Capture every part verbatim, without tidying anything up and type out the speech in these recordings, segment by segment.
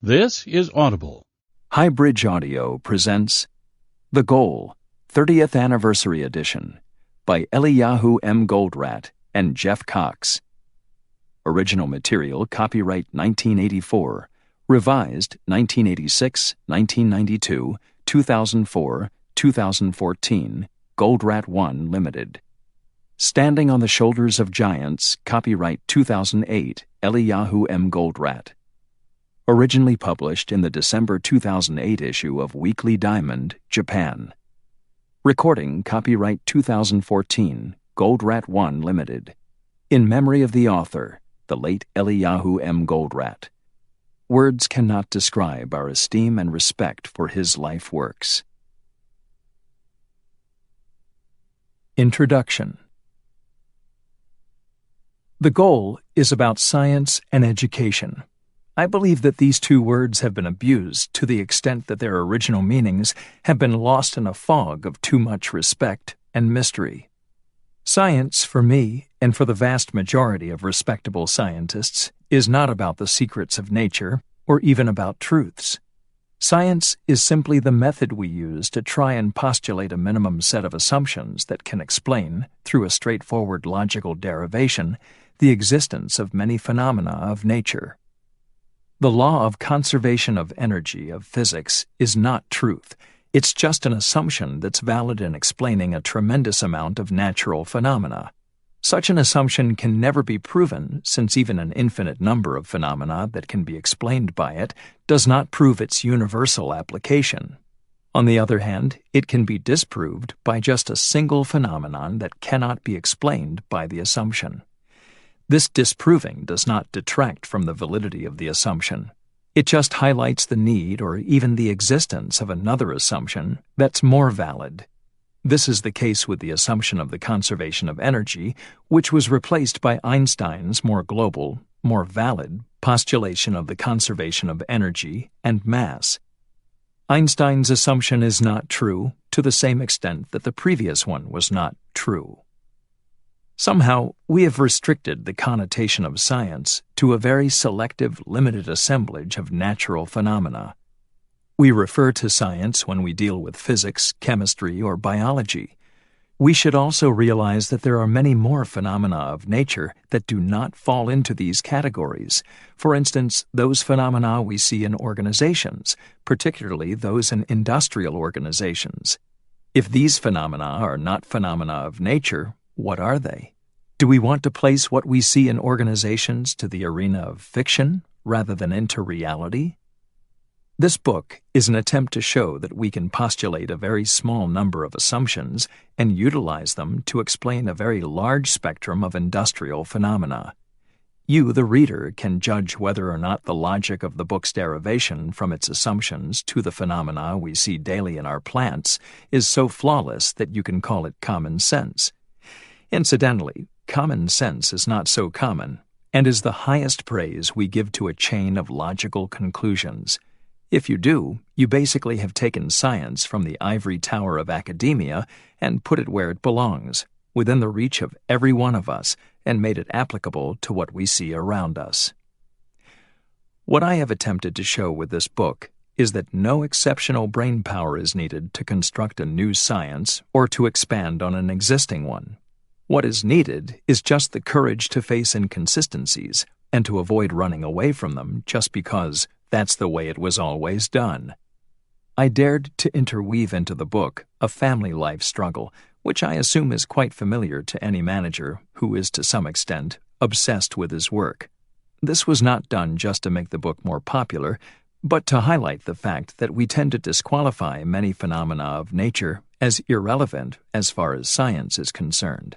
This is Audible. Highbridge Audio presents The Goal, thirtieth Anniversary Edition by Eliyahu M. Goldratt and Jeff Cox. Original material copyright nineteen eighty-four, revised nineteen eighty-six, nineteen ninety-two, two thousand four, two thousand fourteen, Goldratt One Limited. Standing on the Shoulders of Giants, copyright two thousand eight, Eliyahu M. Goldratt. Originally published in the December two thousand eight issue of Weekly Diamond, Japan. Recording copyright two thousand fourteen, Goldratt One Limited. In memory of the author, the late Eliyahu M. Goldratt. Words cannot describe our esteem and respect for his life works. Introduction. The Goal is about science and education. I believe that these two words have been abused to the extent that their original meanings have been lost in a fog of too much respect and mystery. Science, for me, and for the vast majority of respectable scientists, is not about the secrets of nature or even about truths. Science is simply the method we use to try and postulate a minimum set of assumptions that can explain, through a straightforward logical derivation, the existence of many phenomena of nature. The law of conservation of energy of physics is not truth. It's just an assumption that's valid in explaining a tremendous amount of natural phenomena. Such an assumption can never be proven, since even an infinite number of phenomena that can be explained by it does not prove its universal application. On the other hand, it can be disproved by just a single phenomenon that cannot be explained by the assumption. This disproving does not detract from the validity of the assumption. It just highlights the need or even the existence of another assumption that's more valid. This is the case with the assumption of the conservation of energy, which was replaced by Einstein's more global, more valid postulation of the conservation of energy and mass. Einstein's assumption is not true to the same extent that the previous one was not true. Somehow, we have restricted the connotation of science to a very selective, limited assemblage of natural phenomena. We refer to science when we deal with physics, chemistry, or biology. We should also realize that there are many more phenomena of nature that do not fall into these categories. For instance, those phenomena we see in organizations, particularly those in industrial organizations. If these phenomena are not phenomena of nature, what are they? Do we want to place what we see in organizations to the arena of fiction rather than into reality? This book is an attempt to show that we can postulate a very small number of assumptions and utilize them to explain a very large spectrum of industrial phenomena. You, the reader, can judge whether or not the logic of the book's derivation from its assumptions to the phenomena we see daily in our plants is so flawless that you can call it common sense. Incidentally, common sense is not so common, and is the highest praise we give to a chain of logical conclusions. If you do, you basically have taken science from the ivory tower of academia and put it where it belongs, within the reach of every one of us, and made it applicable to what we see around us. What I have attempted to show with this book is that no exceptional brain power is needed to construct a new science or to expand on an existing one. What is needed is just the courage to face inconsistencies and to avoid running away from them just because that's the way it was always done. I dared to interweave into the book a family life struggle, which I assume is quite familiar to any manager who is to some extent obsessed with his work. This was not done just to make the book more popular, but to highlight the fact that we tend to disqualify many phenomena of nature as irrelevant as far as science is concerned.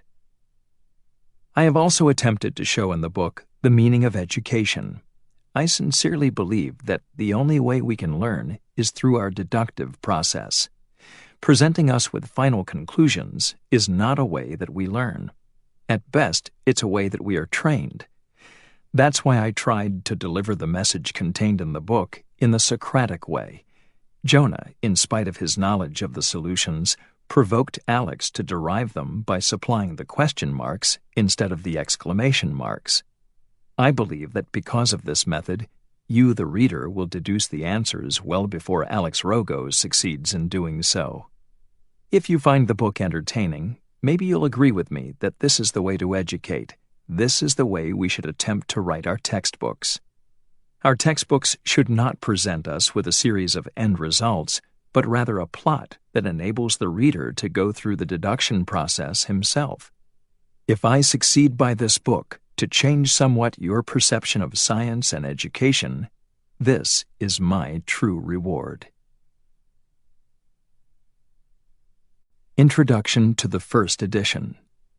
I have also attempted to show in the book the meaning of education. I sincerely believe that the only way we can learn is through our deductive process. Presenting us with final conclusions is not a way that we learn. At best, it's a way that we are trained. That's why I tried to deliver the message contained in the book in the Socratic way. Jonah, in spite of his knowledge of the solutions, provoked Alex to derive them by supplying the question marks instead of the exclamation marks. I believe that because of this method, you, the reader, will deduce the answers well before Alex Rogo succeeds in doing so. If you find the book entertaining, maybe you'll agree with me that this is the way to educate. This is the way we should attempt to write our textbooks. Our textbooks should not present us with a series of end results, but rather a plot that enables the reader to go through the deduction process himself. If I succeed by this book to change somewhat your perception of science and education, this is my true reward. Introduction to the First Edition.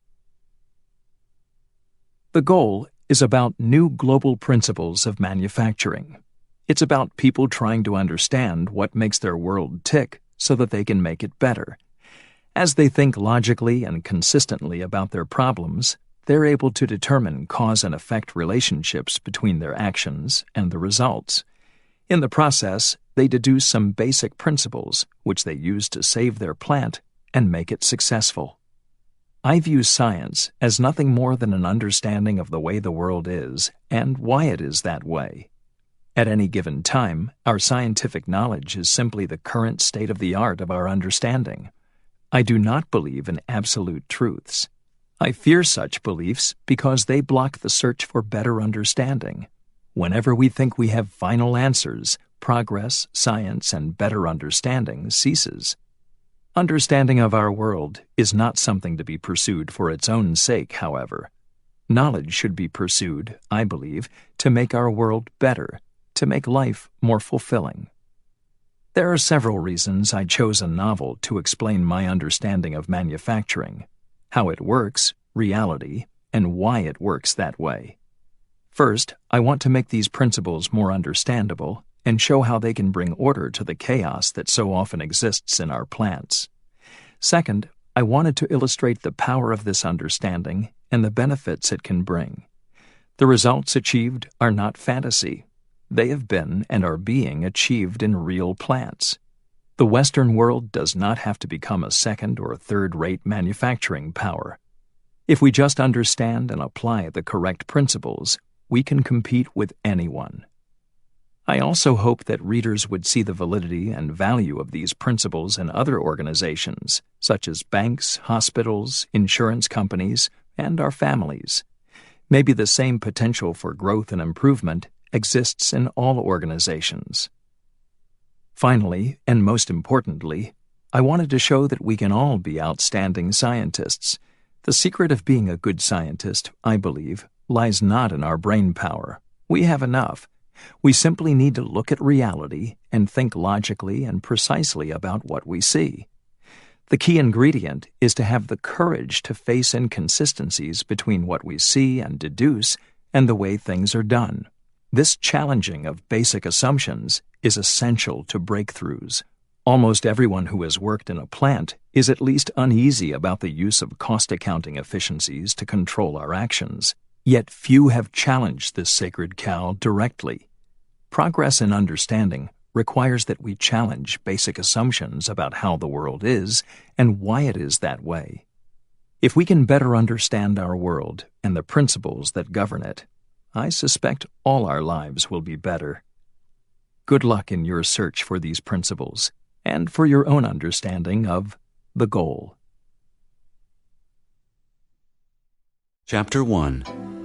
The goal is about new global principles of manufacturing. It's about people trying to understand what makes their world tick so that they can make it better. As they think logically and consistently about their problems, they're able to determine cause and effect relationships between their actions and the results. In the process, they deduce some basic principles which they use to save their plant and make it successful. I view science as nothing more than an understanding of the way the world is and why it is that way. At any given time, our scientific knowledge is simply the current state of the art of our understanding. I do not believe in absolute truths. I fear such beliefs because they block the search for better understanding. Whenever we think we have final answers, progress, science, and better understanding ceases. Understanding of our world is not something to be pursued for its own sake, however. Knowledge should be pursued, I believe, to make our world better, to make life more fulfilling. There are several reasons I chose a novel to explain my understanding of manufacturing, how it works, reality, and why it works that way. First, I want to make these principles more understandable and show how they can bring order to the chaos that so often exists in our plants. Second, I wanted to illustrate the power of this understanding and the benefits it can bring. The results achieved are not fantasy. They have been and are being achieved in real plants. The Western world does not have to become a second or third-rate manufacturing power. If we just understand and apply the correct principles, we can compete with anyone. I also hope that readers would see the validity and value of these principles in other organizations, such as banks, hospitals, insurance companies, and our families. Maybe the same potential for growth and improvement exists in all organizations. Finally, and most importantly, I wanted to show that we can all be outstanding scientists. The secret of being a good scientist, I believe, lies not in our brain power. We have enough. We simply need to look at reality and think logically and precisely about what we see. The key ingredient is to have the courage to face inconsistencies between what we see and deduce and the way things are done. This challenging of basic assumptions is essential to breakthroughs. Almost everyone who has worked in a plant is at least uneasy about the use of cost accounting efficiencies to control our actions. Yet few have challenged this sacred cow directly. Progress in understanding requires that we challenge basic assumptions about how the world is and why it is that way. If we can better understand our world and the principles that govern it, I suspect all our lives will be better. Good luck in your search for these principles and for your own understanding of the goal. Chapter one.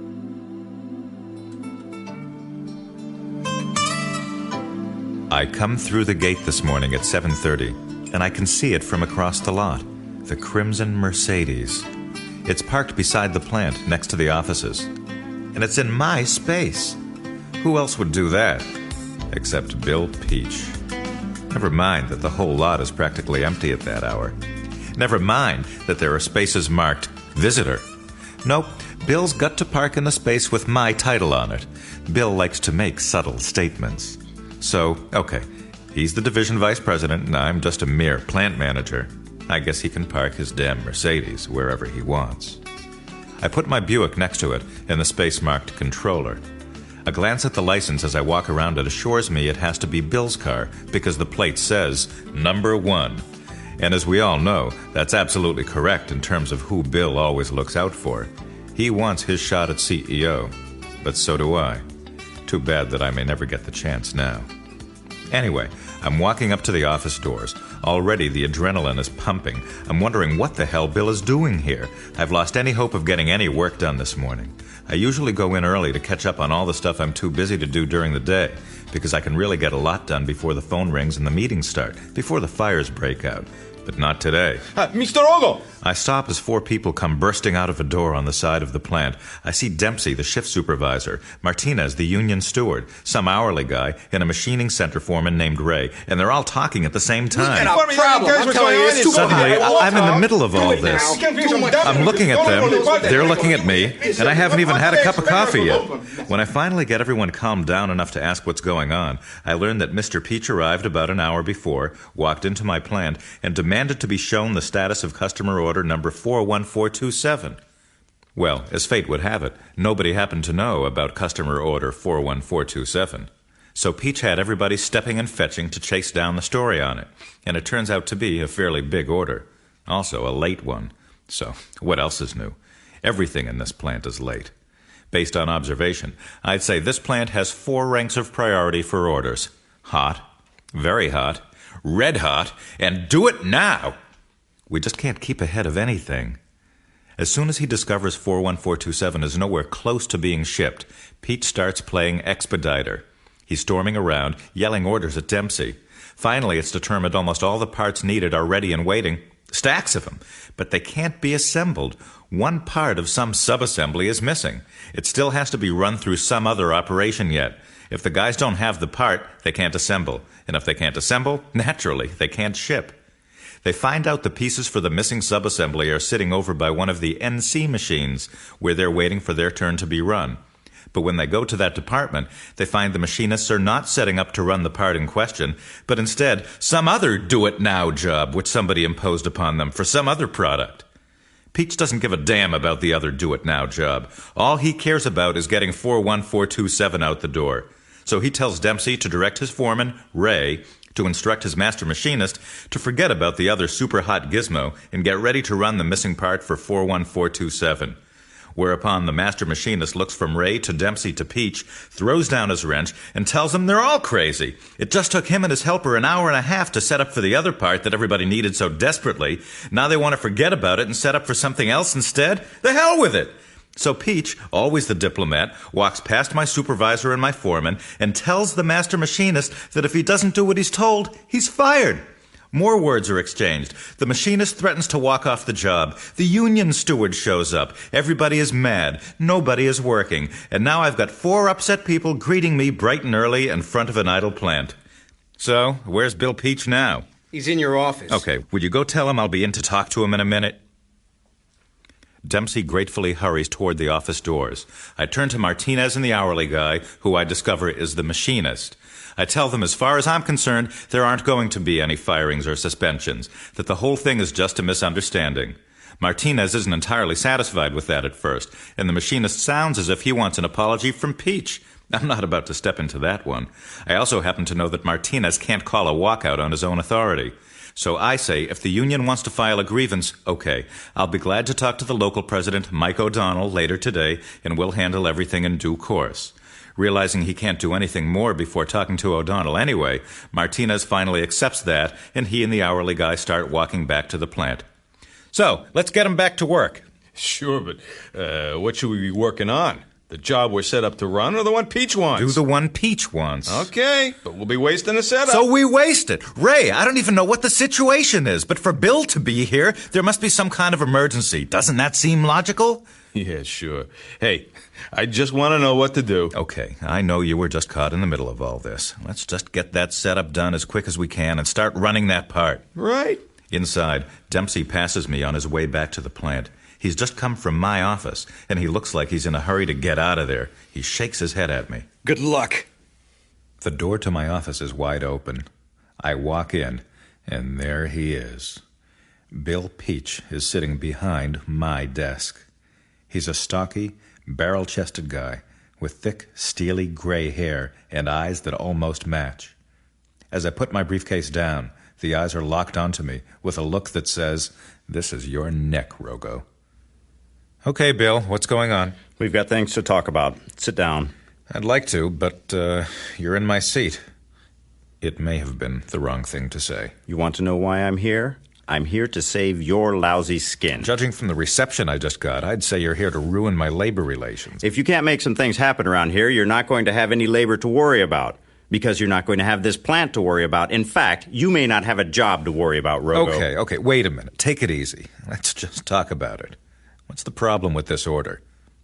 I come through the gate this morning at seven thirty, and I can see it from across the lot, the crimson Mercedes. It's parked beside the plant next to the offices. And it's in my space. Who else would do that? Except Bill Peach. Never mind that the whole lot is practically empty at that hour. Never mind that there are spaces marked Visitor. Nope, Bill's got to park in the space with my title on it. Bill likes to make subtle statements. So, okay, he's the division vice president and I'm just a mere plant manager. I guess he can park his damn Mercedes wherever he wants. I put my Buick next to it in the space marked Controller. A glance at the license as I walk around it assures me it has to be Bill's car because the plate says Number One. And as we all know, that's absolutely correct in terms of who Bill always looks out for. He wants his shot at C E O, but so do I. Too bad that I may never get the chance now. Anyway, I'm walking up to the office doors. Already the adrenaline is pumping. I'm wondering what the hell Bill is doing here. I've lost any hope of getting any work done this morning. I usually go in early to catch up on all the stuff I'm too busy to do during the day, because I can really get a lot done before the phone rings and the meetings start, before the fires break out. But not today. Uh, Mister Ogo! I stop as four people come bursting out of a door on the side of the plant. I see Dempsey, the shift supervisor, Martinez, the union steward, some hourly guy, and a machining center foreman named Ray, and they're all talking at the same time. What problem? I'm telling you, it's too Suddenly, hot. I'm in the middle of all this. I'm looking at them, they're looking at me, and I haven't even had a cup of coffee yet. When I finally get everyone calmed down enough to ask what's going on, I learn that Mister Peach arrived about an hour before, walked into my plant, and demanded to be shown the status of customer order number four one four two seven. Well, as fate would have it, nobody happened to know about customer order four one four two seven. So Peach had everybody stepping and fetching to chase down the story on it, and it turns out to be a fairly big order. Also a late one. So, what else is new? Everything in this plant is late. Based on observation, I'd say this plant has four ranks of priority for orders. Hot, very hot, red hot, and do it now! We just can't keep ahead of anything. As soon as he discovers four one four two seven is nowhere close to being shipped, Pete starts playing expediter. He's storming around, yelling orders at Dempsey. Finally, it's determined almost all the parts needed are ready and waiting. Stacks of them. But they can't be assembled. One part of some subassembly is missing. It still has to be run through some other operation yet. If the guys don't have the part, they can't assemble. And if they can't assemble, naturally, they can't ship. They find out the pieces for the missing subassembly are sitting over by one of the N C machines, where they're waiting for their turn to be run. But when they go to that department, they find the machinists are not setting up to run the part in question, but instead some other do-it-now job which somebody imposed upon them for some other product. Peach doesn't give a damn about the other do-it-now job. All he cares about is getting four one four two seven out the door. So he tells Dempsey to direct his foreman, Ray, to instruct his master machinist to forget about the other super-hot gizmo and get ready to run the missing part for four one four two seven. Whereupon the master machinist looks from Ray to Dempsey to Peach, throws down his wrench, and tells them they're all crazy. It just took him and his helper an hour and a half to set up for the other part that everybody needed so desperately. Now they want to forget about it and set up for something else instead? The hell with it! So Peach, always the diplomat, walks past my supervisor and my foreman and tells the master machinist that if he doesn't do what he's told, he's fired. More words are exchanged. The machinist threatens to walk off the job. The union steward shows up. Everybody is mad. Nobody is working. And now I've got four upset people greeting me bright and early in front of an idle plant. So, where's Bill Peach now? He's in your office. Okay, would you go tell him I'll be in to talk to him in a minute? Dempsey gratefully hurries toward the office doors. I turn to Martinez and the hourly guy, who I discover is the machinist. I tell them as far as I'm concerned, there aren't going to be any firings or suspensions, that the whole thing is just a misunderstanding. Martinez isn't entirely satisfied with that at first, and the machinist sounds as if he wants an apology from Peach. I'm not about to step into that one. I also happen to know that Martinez can't call a walkout on his own authority. So I say, if the union wants to file a grievance, okay, I'll be glad to talk to the local president, Mike O'Donnell, later today, and we'll handle everything in due course. Realizing he can't do anything more before talking to O'Donnell anyway, Martinez finally accepts that, and he and the hourly guy start walking back to the plant. So, let's get him back to work. Sure, but uh, what should we be working on? The job we're set up to run or the one Peach wants? Do the one Peach wants. Okay, but we'll be wasting the setup. So we waste it. Ray, I don't even know what the situation is, but for Bill to be here, there must be some kind of emergency. Doesn't that seem logical? Yeah, sure. Hey, I just want to know what to do. Okay, I know you were just caught in the middle of all this. Let's just get that setup done as quick as we can and start running that part. Right. Inside, Dempsey passes me on his way back to the plant. He's just come from my office, and he looks like he's in a hurry to get out of there. He shakes his head at me. Good luck. The door to my office is wide open. I walk in, and there he is. Bill Peach is sitting behind my desk. He's a stocky, barrel-chested guy with thick, steely gray hair and eyes that almost match. As I put my briefcase down, the eyes are locked onto me with a look that says, "This is your neck, Rogo." Okay, Bill, what's going on? We've got things to talk about. Sit down. I'd like to, but uh, you're in my seat. It may have been the wrong thing to say. You want to know why I'm here? I'm here to save your lousy skin. Judging from the reception I just got, I'd say you're here to ruin my labor relations. If you can't make some things happen around here, you're not going to have any labor to worry about. Because you're not going to have this plant to worry about. In fact, you may not have a job to worry about, Rogo. Okay, okay, wait a minute. Take it easy. Let's just talk about it. What's the problem with this order?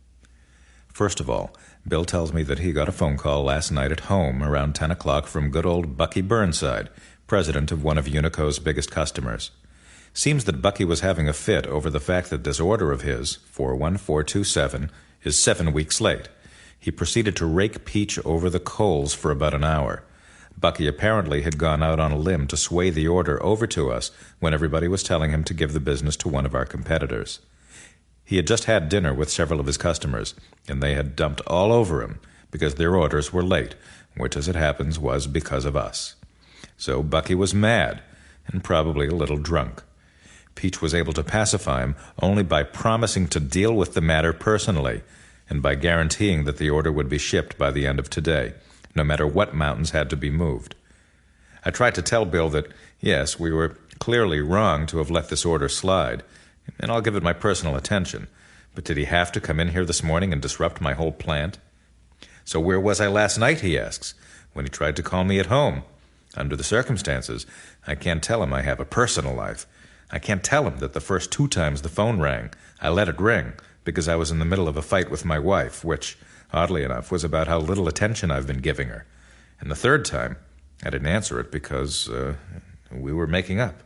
First of all, Bill tells me that he got a phone call last night at home around ten o'clock from good old Bucky Burnside, president of one of Unico's biggest customers. Seems that Bucky was having a fit over the fact that this order of his, four one four two seven, is seven weeks late. He proceeded to rake Peach over the coals for about an hour. Bucky apparently had gone out on a limb to sway the order over to us when everybody was telling him to give the business to one of our competitors. He had just had dinner with several of his customers, and they had dumped all over him because their orders were late, which, as it happens, was because of us. So Bucky was mad, and probably a little drunk. Peach was able to pacify him only by promising to deal with the matter personally, and by guaranteeing that the order would be shipped by the end of today, no matter what mountains had to be moved. I tried to tell Bill that, yes, we were clearly wrong to have let this order slide, and I'll give it my personal attention, but did he have to come in here this morning and disrupt my whole plant? So where was I last night, he asks, when he tried to call me at home? Under the circumstances, I can't tell him I have a personal life. I can't tell him that the first two times the phone rang, I let it ring, because I was in the middle of a fight with my wife, which, oddly enough, was about how little attention I've been giving her. And the third time, I didn't answer it because uh, we were making up.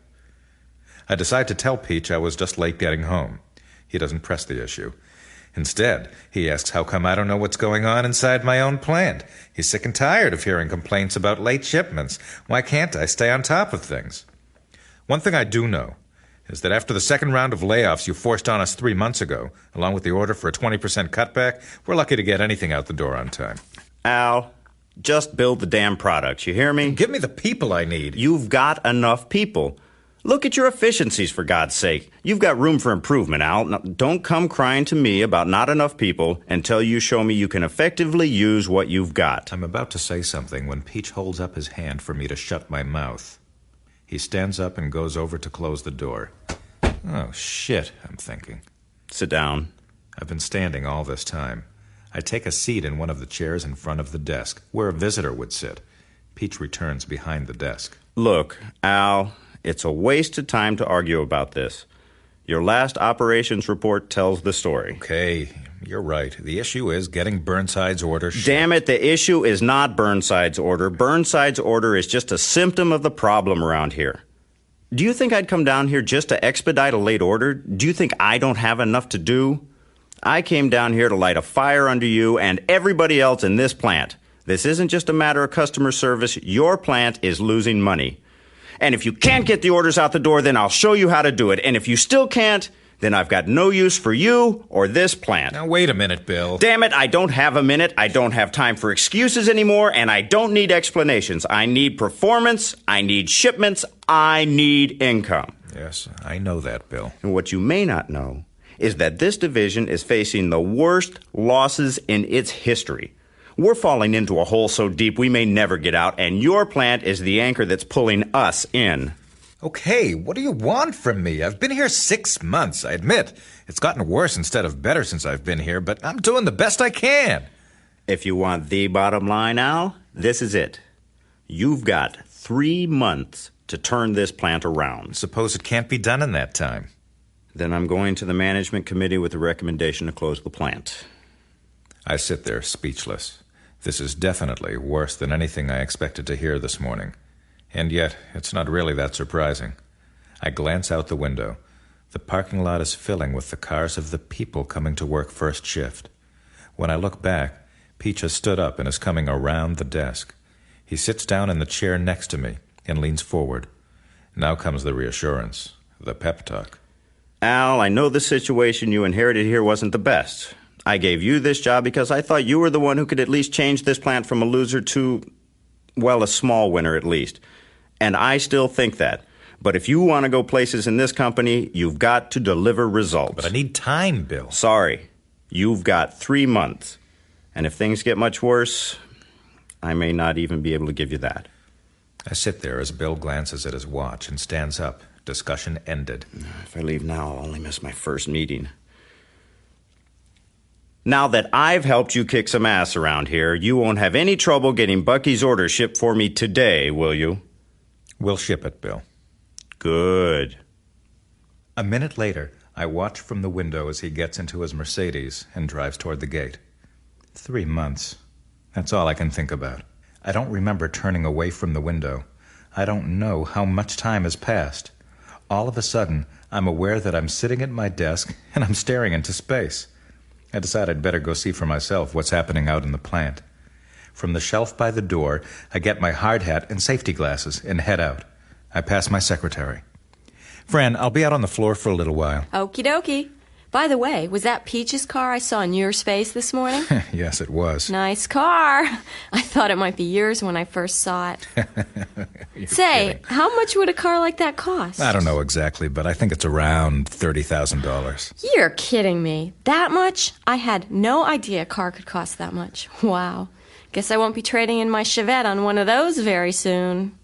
I decide to tell Peach I was just late getting home. He doesn't press the issue. Instead, he asks how come I don't know what's going on inside my own plant. He's sick and tired of hearing complaints about late shipments. Why can't I stay on top of things? One thing I do know is that after the second round of layoffs you forced on us three months ago, along with the order for a twenty percent cutback, we're lucky to get anything out the door on time. Al, just build the damn products, you hear me? Give me the people I need. You've got enough people. Look at your efficiencies, for God's sake. You've got room for improvement, Al. Now, don't come crying to me about not enough people until you show me you can effectively use what you've got. I'm about to say something when Peach holds up his hand for me to shut my mouth. He stands up and goes over to close the door. Oh, shit, I'm thinking. Sit down. I've been standing all this time. I take a seat in one of the chairs in front of the desk, where a visitor would sit. Peach returns behind the desk. Look, Al, it's a waste of time to argue about this. Your last operations report tells the story. Okay, you're right. The issue is getting Burnside's order shipped. Damn it, the issue is not Burnside's order. Burnside's order is just a symptom of the problem around here. Do you think I'd come down here just to expedite a late order? Do you think I don't have enough to do? I came down here to light a fire under you and everybody else in this plant. This isn't just a matter of customer service. Your plant is losing money. And if you can't get the orders out the door, then I'll show you how to do it. And if you still can't, then I've got no use for you or this plant. Now, wait a minute, Bill. Damn it, I don't have a minute. I don't have time for excuses anymore, and I don't need explanations. I need performance. I need shipments. I need income. Yes, I know that, Bill. And what you may not know is that this division is facing the worst losses in its history. We're falling into a hole so deep we may never get out, and your plant is the anchor that's pulling us in. Okay, what do you want from me? I've been here six months, I admit. It's gotten worse instead of better since I've been here, but I'm doing the best I can. If you want the bottom line, Al, this is it. You've got three months to turn this plant around. Suppose it can't be done in that time. Then I'm going to the management committee with a recommendation to close the plant. I sit there, speechless. This is definitely worse than anything I expected to hear this morning. And yet, it's not really that surprising. I glance out the window. The parking lot is filling with the cars of the people coming to work first shift. When I look back, Peach has stood up and is coming around the desk. He sits down in the chair next to me and leans forward. Now comes the reassurance, the pep talk. Al, I know the situation you inherited here wasn't the best. I gave you this job because I thought you were the one who could at least change this plant from a loser to, well, a small winner at least. And I still think that. But if you want to go places in this company, you've got to deliver results. But I need time, Bill. Sorry. You've got three months. And if things get much worse, I may not even be able to give you that. I sit there as Bill glances at his watch and stands up. Discussion ended. If I leave now, I'll only miss my first meeting. Now that I've helped you kick some ass around here, you won't have any trouble getting Bucky's order shipped for me today, will you? We'll ship it, Bill. Good. A minute later, I watch from the window as he gets into his Mercedes and drives toward the gate. Three months. That's all I can think about. I don't remember turning away from the window. I don't know how much time has passed. All of a sudden, I'm aware that I'm sitting at my desk and I'm staring into space. I decide I'd better go see for myself what's happening out in the plant. From the shelf by the door, I get my hard hat and safety glasses and head out. I pass my secretary. Fran, I'll be out on the floor for a little while. Okie dokie. By the way, was that Peach's car I saw in your space this morning? Yes, it was. Nice car. I thought it might be yours when I first saw it. Say, kidding. How much would a car like that cost? I don't know exactly, but I think it's around thirty thousand dollars. You're kidding me. That much? I had no idea a car could cost that much. Wow. Guess I won't be trading in my Chevette on one of those very soon.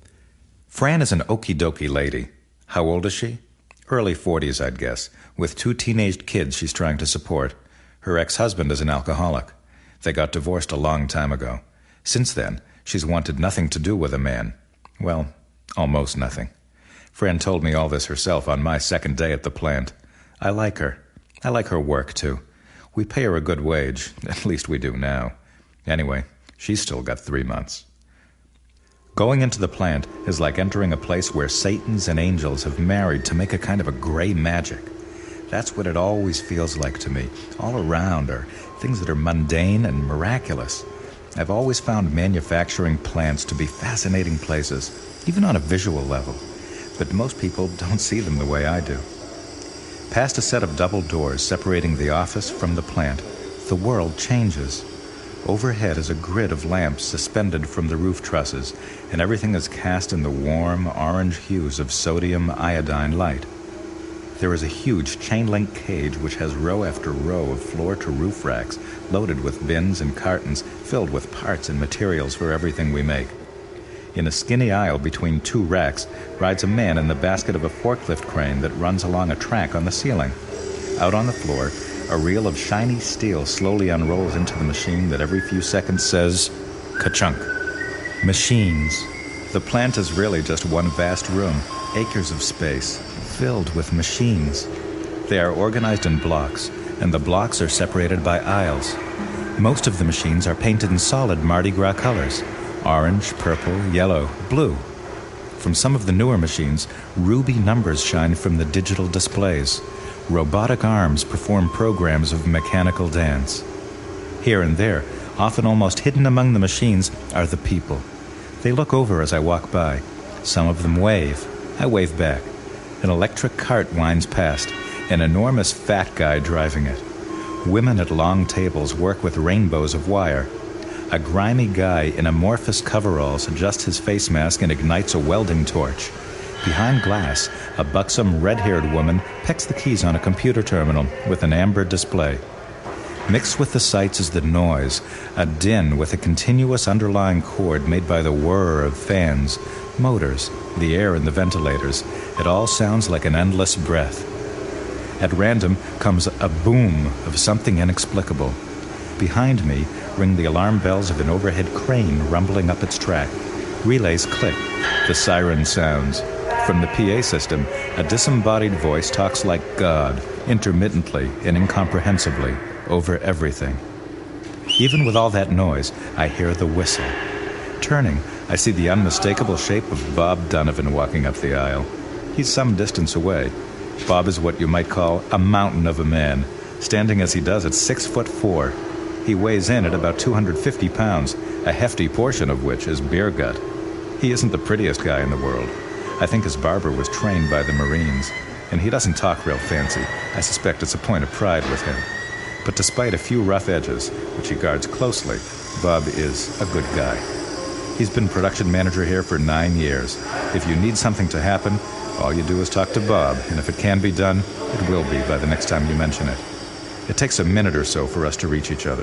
Fran is an okie-dokie lady. How old is she? Early forties, I'd guess, with two teenaged kids she's trying to support. Her ex-husband is an alcoholic. They got divorced a long time ago. Since then, she's wanted nothing to do with a man. Well, almost nothing. Fran told me all this herself on my second day at the plant. I like her. I like her work, too. We pay her a good wage. At least we do now. Anyway, she's still got three months. Going into the plant is like entering a place where Satans and angels have married to make a kind of a gray magic. That's what it always feels like to me. All around are things that are mundane and miraculous. I've always found manufacturing plants to be fascinating places, even on a visual level. But most people don't see them the way I do. Past a set of double doors separating the office from the plant, the world changes. Overhead is a grid of lamps suspended from the roof trusses, and everything is cast in the warm, orange hues of sodium iodine light. There is a huge chain-link cage which has row after row of floor-to-roof racks loaded with bins and cartons filled with parts and materials for everything we make. In a skinny aisle between two racks rides a man in the basket of a forklift crane that runs along a track on the ceiling. Out on the floor, a reel of shiny steel slowly unrolls into the machine that every few seconds says, ka-chunk. Machines. The plant is really just one vast room, acres of space, filled with machines. They are organized in blocks, and the blocks are separated by aisles. Most of the machines are painted in solid Mardi Gras colors, orange, purple, yellow, blue. From some of the newer machines, ruby numbers shine from the digital displays. Robotic arms perform programs of mechanical dance. Here and there, often almost hidden among the machines, are the people. They look over as I walk by. Some of them wave. I wave back. An electric cart winds past, an enormous fat guy driving it. Women at long tables work with rainbows of wire. A grimy guy in amorphous coveralls adjusts his face mask and ignites a welding torch. Behind glass, a buxom, red-haired woman picks the keys on a computer terminal with an amber display. Mixed with the sights is the noise, a din with a continuous underlying chord made by the whir of fans, motors, the air in the ventilators. It all sounds like an endless breath. At random comes a boom of something inexplicable. Behind me ring the alarm bells of an overhead crane rumbling up its track. Relays click. The siren sounds. From the P A system, a disembodied voice talks like God, intermittently and incomprehensibly, over everything. Even with all that noise, I hear the whistle. Turning, I see the unmistakable shape of Bob Donovan walking up the aisle. He's some distance away. Bob is what you might call a mountain of a man, standing as he does at six foot four. He weighs in at about two hundred fifty pounds, a hefty portion of which is beer gut. He isn't the prettiest guy in the world. I think his barber was trained by the Marines, and he doesn't talk real fancy. I suspect it's a point of pride with him. But despite a few rough edges, which he guards closely, Bob is a good guy. He's been production manager here for nine years. If you need something to happen, all you do is talk to Bob, and if it can be done, it will be by the next time you mention it. It takes a minute or so for us to reach each other.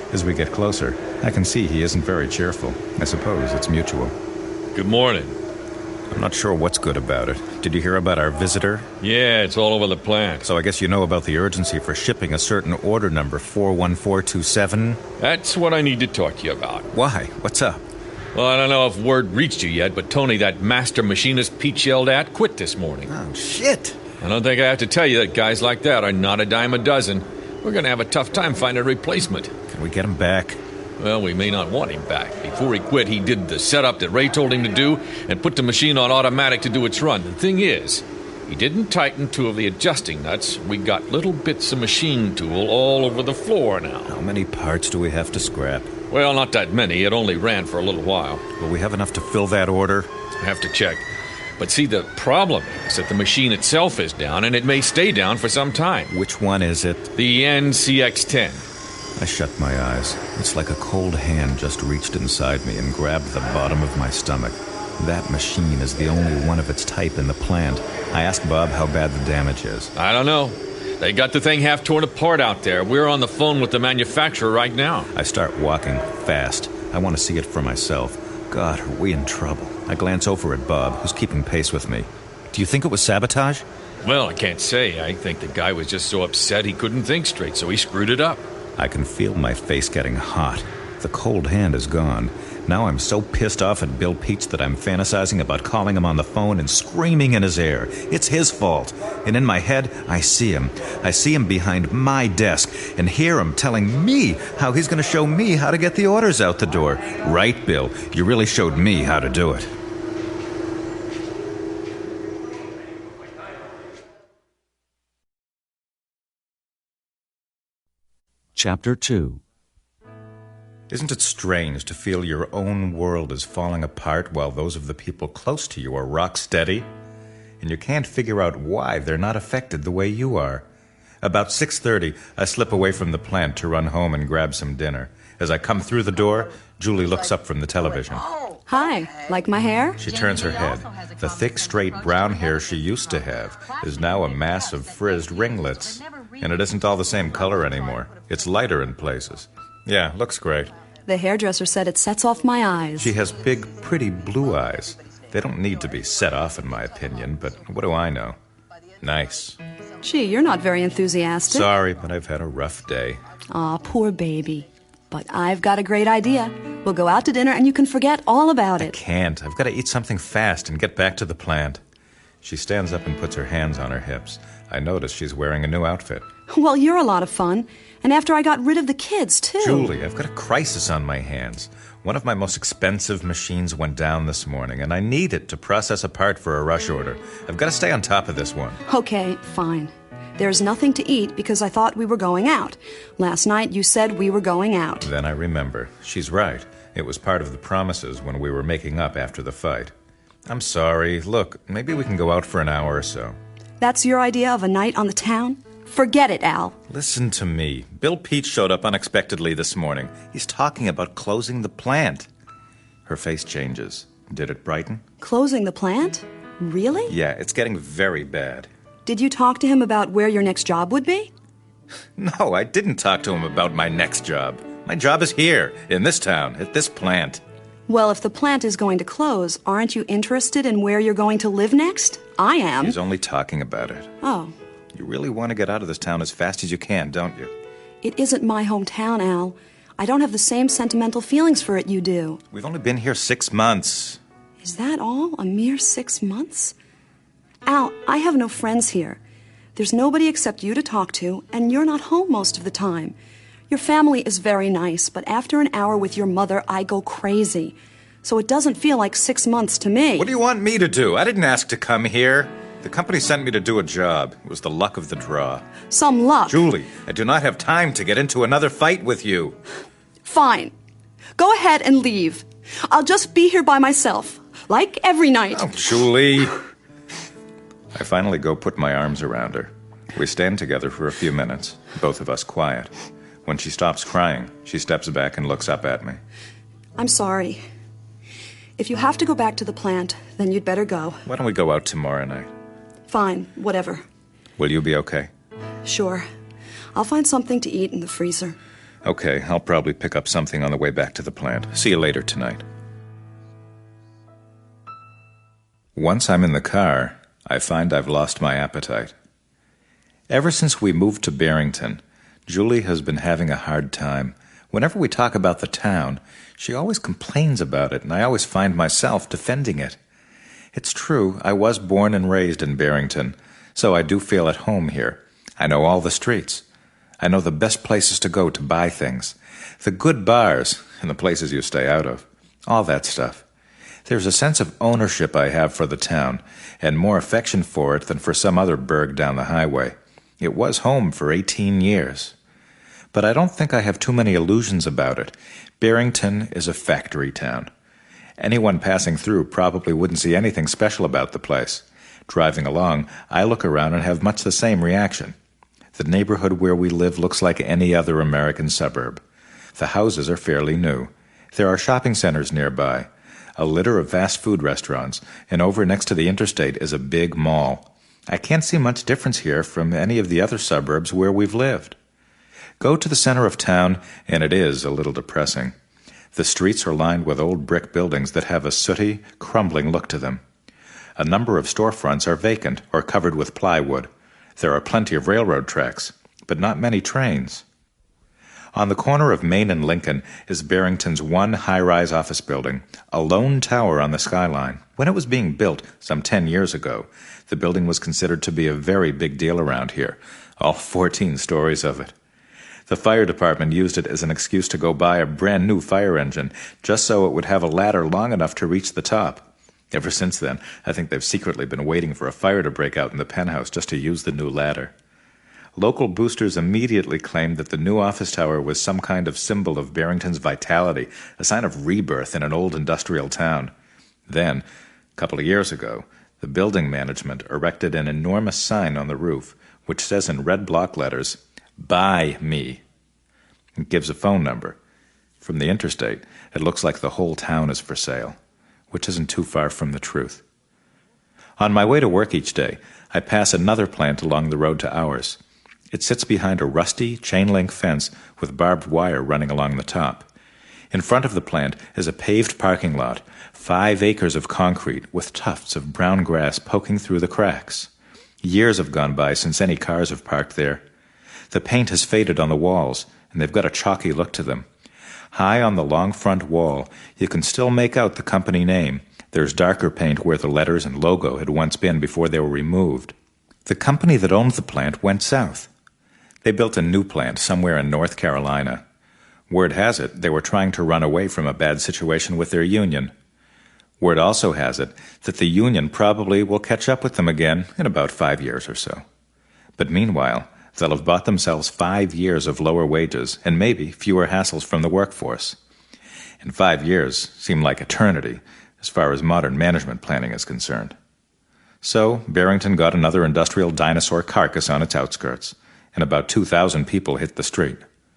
As we get closer, I can see he isn't very cheerful. I suppose it's mutual. Good morning. I'm not sure what's good about it. Did you hear about our visitor? Yeah, it's all over the plant. So I guess you know about the urgency for shipping a certain order number four one four two seven? That's what I need to talk to you about. Why? What's up? Well, I don't know if word reached you yet, but Tony, that master machinist Pete yelled at, quit this morning. Oh, shit. I don't think I have to tell you that guys like that are not a dime a dozen. We're going to have a tough time finding a replacement. Can we get him back? Well, we may not want him back. Before he quit, he did the setup that Ray told him to do and put the machine on automatic to do its run. The thing is, he didn't tighten two of the adjusting nuts. We got little bits of machine tool all over the floor now. How many parts do we have to scrap? Well, not that many. It only ran for a little while. Will we have enough to fill that order? I have to check. But see, the problem is that the machine itself is down, and it may stay down for some time. Which one is it? The N C X ten. I shut my eyes. It's like a cold hand just reached inside me and grabbed the bottom of my stomach. That machine is the only one of its type in the plant. I asked Bob how bad the damage is. I don't know. They got the thing half torn apart out there. We're on the phone with the manufacturer right now. I start walking fast. I want to see it for myself. God, are we in trouble? I glance over at Bob, who's keeping pace with me. Do you think it was sabotage? Well, I can't say. I think the guy was just so upset he couldn't think straight, so he screwed it up. I can feel my face getting hot. The cold hand is gone. Now I'm so pissed off at Bill Peach that I'm fantasizing about calling him on the phone and screaming in his ear. It's his fault. And in my head, I see him. I see him behind my desk and hear him telling me how he's going to show me how to get the orders out the door. Right, Bill. You really showed me how to do it. Chapter two. Isn't it strange to feel your own world is falling apart while those of the people close to you are rock steady? And you can't figure out why they're not affected the way you are. About six thirty, I slip away from the plant to run home and grab some dinner. As I come through the door, Julie looks up from the television. Hi, like my hair? She turns her head. The thick, straight brown hair she used to have is now a mass of frizzed ringlets. And it isn't all the same color anymore. It's lighter in places. Yeah, looks great. The hairdresser said it sets off my eyes. She has big, pretty blue eyes. They don't need to be set off, in my opinion, but what do I know? Nice. Gee, you're not very enthusiastic. Sorry, but I've had a rough day. Aw, poor baby. But I've got a great idea. We'll go out to dinner and you can forget all about I it. can't. I've got to eat something fast and get back to the plant. She stands up and puts her hands on her hips. I notice she's wearing a new outfit. Well, you're a lot of fun. And after I got rid of the kids, too. Julie, I've got a crisis on my hands. One of my most expensive machines went down this morning, and I need it to process a part for a rush order. I've got to stay on top of this one. Okay, fine. There's nothing to eat because I thought we were going out. Last night you said we were going out. Then I remember. She's right. It was part of the promises when we were making up after the fight. I'm sorry. Look, maybe we can go out for an hour or so. That's your idea of a night on the town? Forget it, Al. Listen to me. Bill Peach showed up unexpectedly this morning. He's talking about closing the plant. Her face changes. Did it brighten? Closing the plant? Really? Yeah, it's getting very bad. Did you talk to him about where your next job would be? No, I didn't talk to him about my next job. My job is here, in this town, at this plant. Well, if the plant is going to close, aren't you interested in where you're going to live next? I am. He's only talking about it. Oh. You really want to get out of this town as fast as you can, don't you? It isn't my hometown, Al. I don't have the same sentimental feelings for it you do. We've only been here six months. Is that all? A mere six months? Al, I have no friends here. There's nobody except you to talk to, and you're not home most of the time. Your family is very nice, but after an hour with your mother, I go crazy. So it doesn't feel like six months to me. What do you want me to do? I didn't ask to come here. The company sent me to do a job. It was the luck of the draw. Some luck. Julie, I do not have time to get into another fight with you. Fine. Go ahead and leave. I'll just be here by myself, like every night. Oh, Julie. I finally go put my arms around her. We stand together for a few minutes, both of us quiet. When she stops crying, she steps back and looks up at me. I'm sorry. If you have to go back to the plant, then you'd better go. Why don't we go out tomorrow night? Fine, whatever. Will you be okay? Sure. I'll find something to eat in the freezer. Okay, I'll probably pick up something on the way back to the plant. See you later tonight. Once I'm in the car, I find I've lost my appetite. Ever since we moved to Barrington, Julie has been having a hard time. Whenever we talk about the town, she always complains about it, and I always find myself defending it. It's true, I was born and raised in Barrington, so I do feel at home here. I know all the streets. I know the best places to go to buy things, the good bars, and the places you stay out of, all that stuff. There's a sense of ownership I have for the town, and more affection for it than for some other burg down the highway. It was home for eighteen years. But I don't think I have too many illusions about it. Barrington is a factory town. Anyone passing through probably wouldn't see anything special about the place. Driving along, I look around and have much the same reaction. The neighborhood where we live looks like any other American suburb. The houses are fairly new. There are shopping centers nearby, a litter of fast food restaurants, and over next to the interstate is a big mall. I can't see much difference here from any of the other suburbs where we've lived. Go to the center of town, and it is a little depressing. The streets are lined with old brick buildings that have a sooty, crumbling look to them. A number of storefronts are vacant or covered with plywood. There are plenty of railroad tracks, but not many trains. On the corner of Main and Lincoln is Barrington's one high-rise office building, a lone tower on the skyline. When it was being built, some ten years ago, the building was considered to be a very big deal around here, all fourteen stories of it. The fire department used it as an excuse to go buy a brand-new fire engine, just so it would have a ladder long enough to reach the top. Ever since then, I think they've secretly been waiting for a fire to break out in the penthouse just to use the new ladder. Local boosters immediately claimed that the new office tower was some kind of symbol of Barrington's vitality, a sign of rebirth in an old industrial town. Then, a couple of years ago, the building management erected an enormous sign on the roof, which says in red block letters, "Buy me." It gives a phone number. From the interstate, it looks like the whole town is for sale, which isn't too far from the truth. On my way to work each day, I pass another plant along the road to ours. It sits behind a rusty, chain-link fence with barbed wire running along the top. In front of the plant is a paved parking lot, five acres of concrete with tufts of brown grass poking through the cracks. Years have gone by since any cars have parked there. The paint has faded on the walls, and they've got a chalky look to them. High on the long front wall, you can still make out the company name. There's darker paint where the letters and logo had once been before they were removed. The company that owned the plant went south. They built a new plant somewhere in North Carolina. Word has it they were trying to run away from a bad situation with their union. Word also has it that the union probably will catch up with them again in about five years or so. But meanwhile, they'll have bought themselves five years of lower wages and maybe fewer hassles from the workforce. And five years seem like eternity as far as modern management planning is concerned. So Barrington got another industrial dinosaur carcass on its outskirts, and about two thousand people hit the street.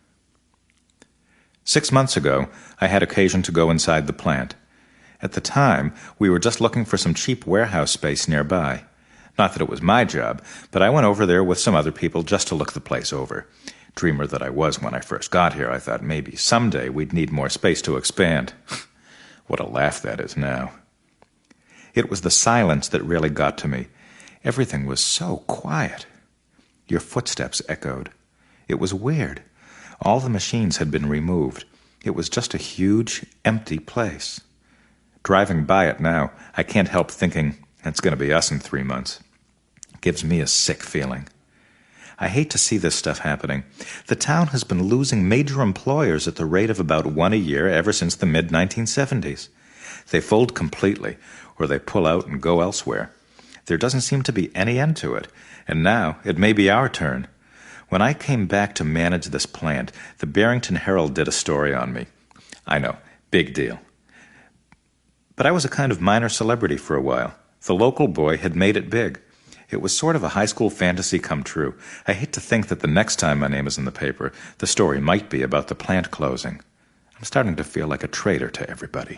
Six months ago, I had occasion to go inside the plant. At the time, we were just looking for some cheap warehouse space nearby. Not that it was my job, but I went over there with some other people just to look the place over. Dreamer that I was when I first got here, I thought maybe someday we'd need more space to expand. What a laugh that is now. It was the silence that really got to me. Everything was so quiet. Your footsteps echoed. It was weird. All the machines had been removed. It was just a huge, empty place. Driving by it now, I can't help thinking, it's going to be us in three months. It gives me a sick feeling. I hate to see this stuff happening. The town has been losing major employers at the rate of about one a year ever since the mid nineteen seventies. They fold completely, or they pull out and go elsewhere. There doesn't seem to be any end to it, and now it may be our turn. When I came back to manage this plant, the Barrington Herald did a story on me. I know, big deal. But I was a kind of minor celebrity for a while. The local boy had made it big. It was sort of a high school fantasy come true. I hate to think that the next time my name is in the paper, the story might be about the plant closing. I'm starting to feel like a traitor to everybody.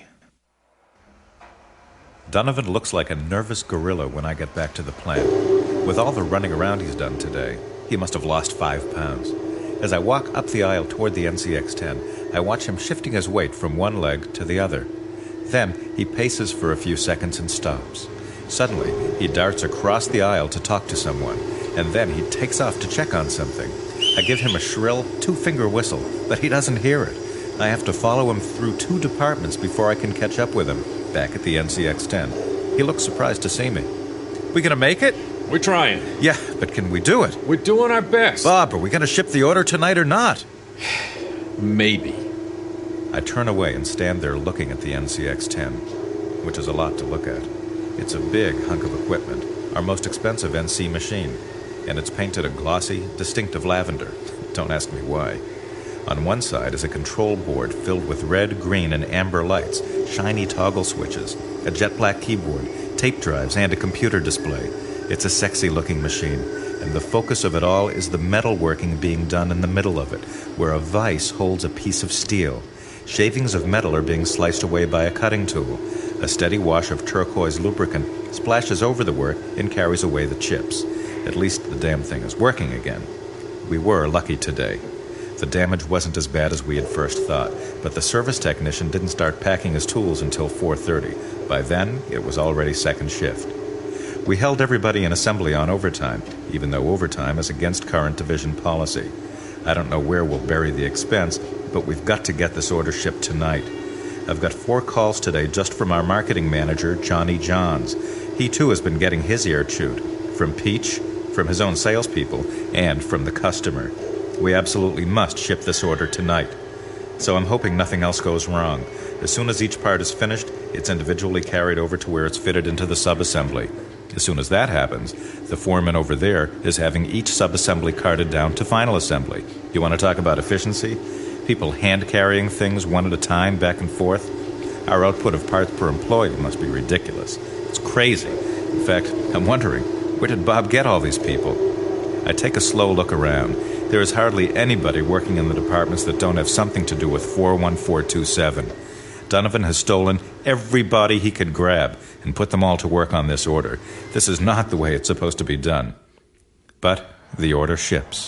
Donovan looks like a nervous gorilla when I get back to the plant. With all the running around he's done today, he must have lost five pounds. As I walk up the aisle toward the N C X ten, I watch him shifting his weight from one leg to the other. Then he paces for a few seconds and stops. Suddenly, he darts across the aisle to talk to someone, and then he takes off to check on something. I give him a shrill, two-finger whistle, but he doesn't hear it. I have to follow him through two departments before I can catch up with him, back at the N C X ten. He looks surprised to see me. We gonna make it? We're trying. Yeah, but can we do it? We're doing our best. Bob, are we gonna ship the order tonight or not? Maybe. I turn away and stand there looking at the N C X ten, which is a lot to look at. It's a big hunk of equipment, our most expensive N C machine, and it's painted a glossy, distinctive lavender. Don't ask me why. On one side is a control board filled with red, green, and amber lights, shiny toggle switches, a jet black keyboard, tape drives, and a computer display. It's a sexy-looking machine, and the focus of it all is the metalworking being done in the middle of it, where a vise holds a piece of steel. Shavings of metal are being sliced away by a cutting tool. A steady wash of turquoise lubricant splashes over the work and carries away the chips. At least the damn thing is working again. We were lucky today. The damage wasn't as bad as we had first thought, but the service technician didn't start packing his tools until four thirty. By then, it was already second shift. We held everybody in assembly on overtime, even though overtime is against current division policy. I don't know where we'll bury the expense, but we've got to get this order shipped tonight. I've got four calls today just from our marketing manager, Johnny Johns. He too has been getting his ear chewed. From Peach, from his own salespeople, and from the customer. We absolutely must ship this order tonight. So I'm hoping nothing else goes wrong. As soon as each part is finished, it's individually carried over to where it's fitted into the subassembly. As soon as that happens, the foreman over there is having each subassembly carted down to final assembly. You want to talk about efficiency? People hand-carrying things one at a time back and forth? Our output of parts per employee must be ridiculous. It's crazy. In fact, I'm wondering, where did Bob get all these people? I take a slow look around. There is hardly anybody working in the departments that don't have something to do with four one four two seven. Donovan has stolen everybody he could grab and put them all to work on this order. This is not the way it's supposed to be done. But the order ships.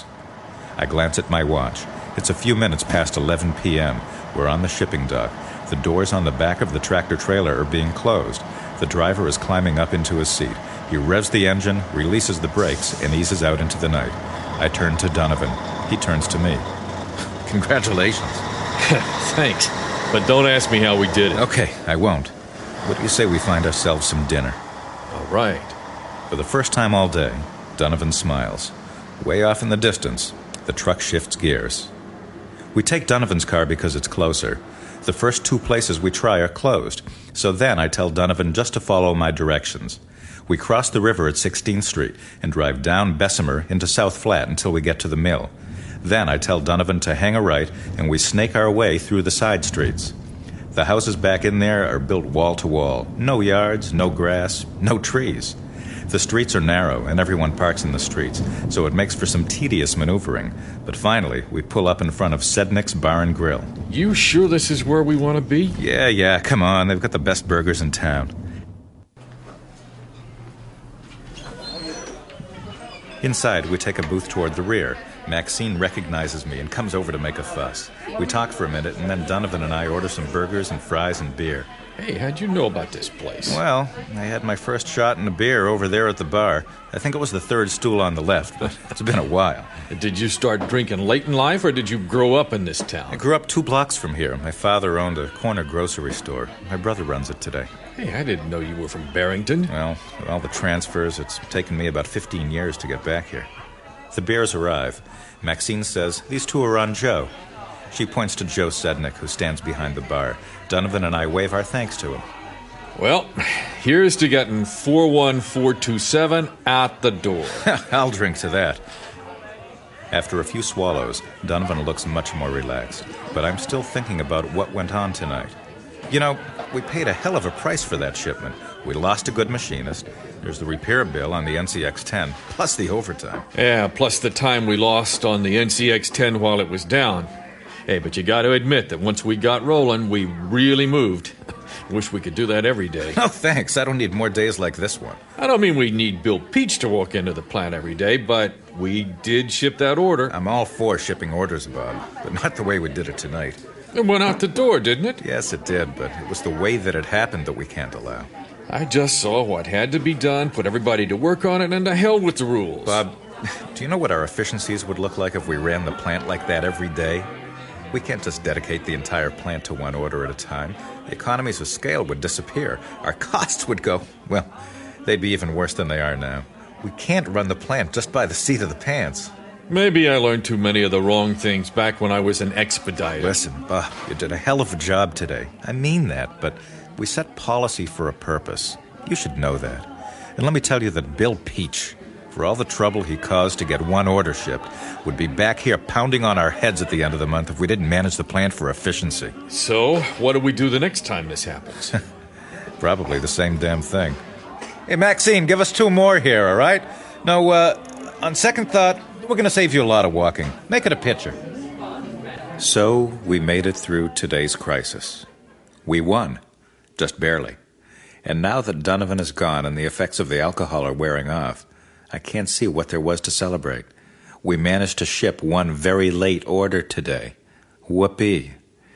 I glance at my watch. It's a few minutes past eleven p.m. We're on the shipping dock. The doors on the back of the tractor-trailer are being closed. The driver is climbing up into his seat. He revs the engine, releases the brakes, and eases out into the night. I turn to Donovan. He turns to me. Congratulations. Thanks. But don't ask me how we did it. Okay, I won't. What do you say we find ourselves some dinner? All right. For the first time all day, Donovan smiles. Way off in the distance, the truck shifts gears. We take Donovan's car because it's closer. The first two places we try are closed, so then I tell Donovan just to follow my directions. We cross the river at sixteenth street and drive down Bessemer into South Flat until we get to the mill. Then I tell Donovan to hang a right, and we snake our way through the side streets. The houses back in there are built wall to wall. No yards, no grass, no trees. The streets are narrow, and everyone parks in the streets, so it makes for some tedious maneuvering. But finally, we pull up in front of Sednick's Bar and Grill. You sure this is where we want to be? Yeah, yeah, come on. They've got the best burgers in town. Inside, we take a booth toward the rear. Maxine recognizes me and comes over to make a fuss. We talk for a minute, and then Donovan and I order some burgers and fries and beer. Hey, how'd you know about this place? Well, I had my first shot in a beer over there at the bar. I think it was the third stool on the left, but it's been a while. Did you start drinking late in life, or did you grow up in this town? I grew up two blocks from here. My father owned a corner grocery store. My brother runs it today. Hey, I didn't know you were from Barrington. Well, with all the transfers, it's taken me about fifteen years to get back here. The beers arrive. Maxine says, "These two are on Joe." She points to Joe Sednick, who stands behind the bar. Donovan and I wave our thanks to him. Well, here's to getting four one four two seven out the door. I'll drink to that. After a few swallows, Donovan looks much more relaxed. But I'm still thinking about what went on tonight. You know, we paid a hell of a price for that shipment. We lost a good machinist. There's the repair bill on the N C X ten, plus the overtime. Yeah, plus the time we lost on the N C X ten while it was down. Hey, but you got to admit that once we got rolling, we really moved. Wish we could do that every day. Oh, thanks. I don't need more days like this one. I don't mean we need Bill Peach to walk into the plant every day, but We did ship that order. I'm all for shipping orders, Bob, but not the way we did it tonight. It went out the door, didn't it? Yes, it did, but it was the way that it happened that we can't allow. I just saw what had to be done, put everybody to work on it, and to hell with the rules. Bob, do you know what our efficiencies would look like if we ran the plant like that every day? We can't just dedicate the entire plant to one order at a time. The economies of scale would disappear. Our costs would go, well, they'd be even worse than they are now. We can't run the plant just by the seat of the pants. Maybe I learned too many of the wrong things back when I was an expediter. Listen, Bob, you did a hell of a job today. I mean that, but we set policy for a purpose. You should know that. And let me tell you that Bill Peach, for all the trouble he caused to get one order shipped, would be back here pounding on our heads at the end of the month if we didn't manage the plant for efficiency. So, what do we do the next time this happens? Probably the same damn thing. Hey, Maxine, give us two more here, all right? No, uh, on second thought, we're going to save you a lot of walking. Make it a picture. So, we made it through today's crisis. We won. Just barely. And now that Donovan is gone and the effects of the alcohol are wearing off, I can't see what there was to celebrate. We managed to ship one very late order today. Whoopee.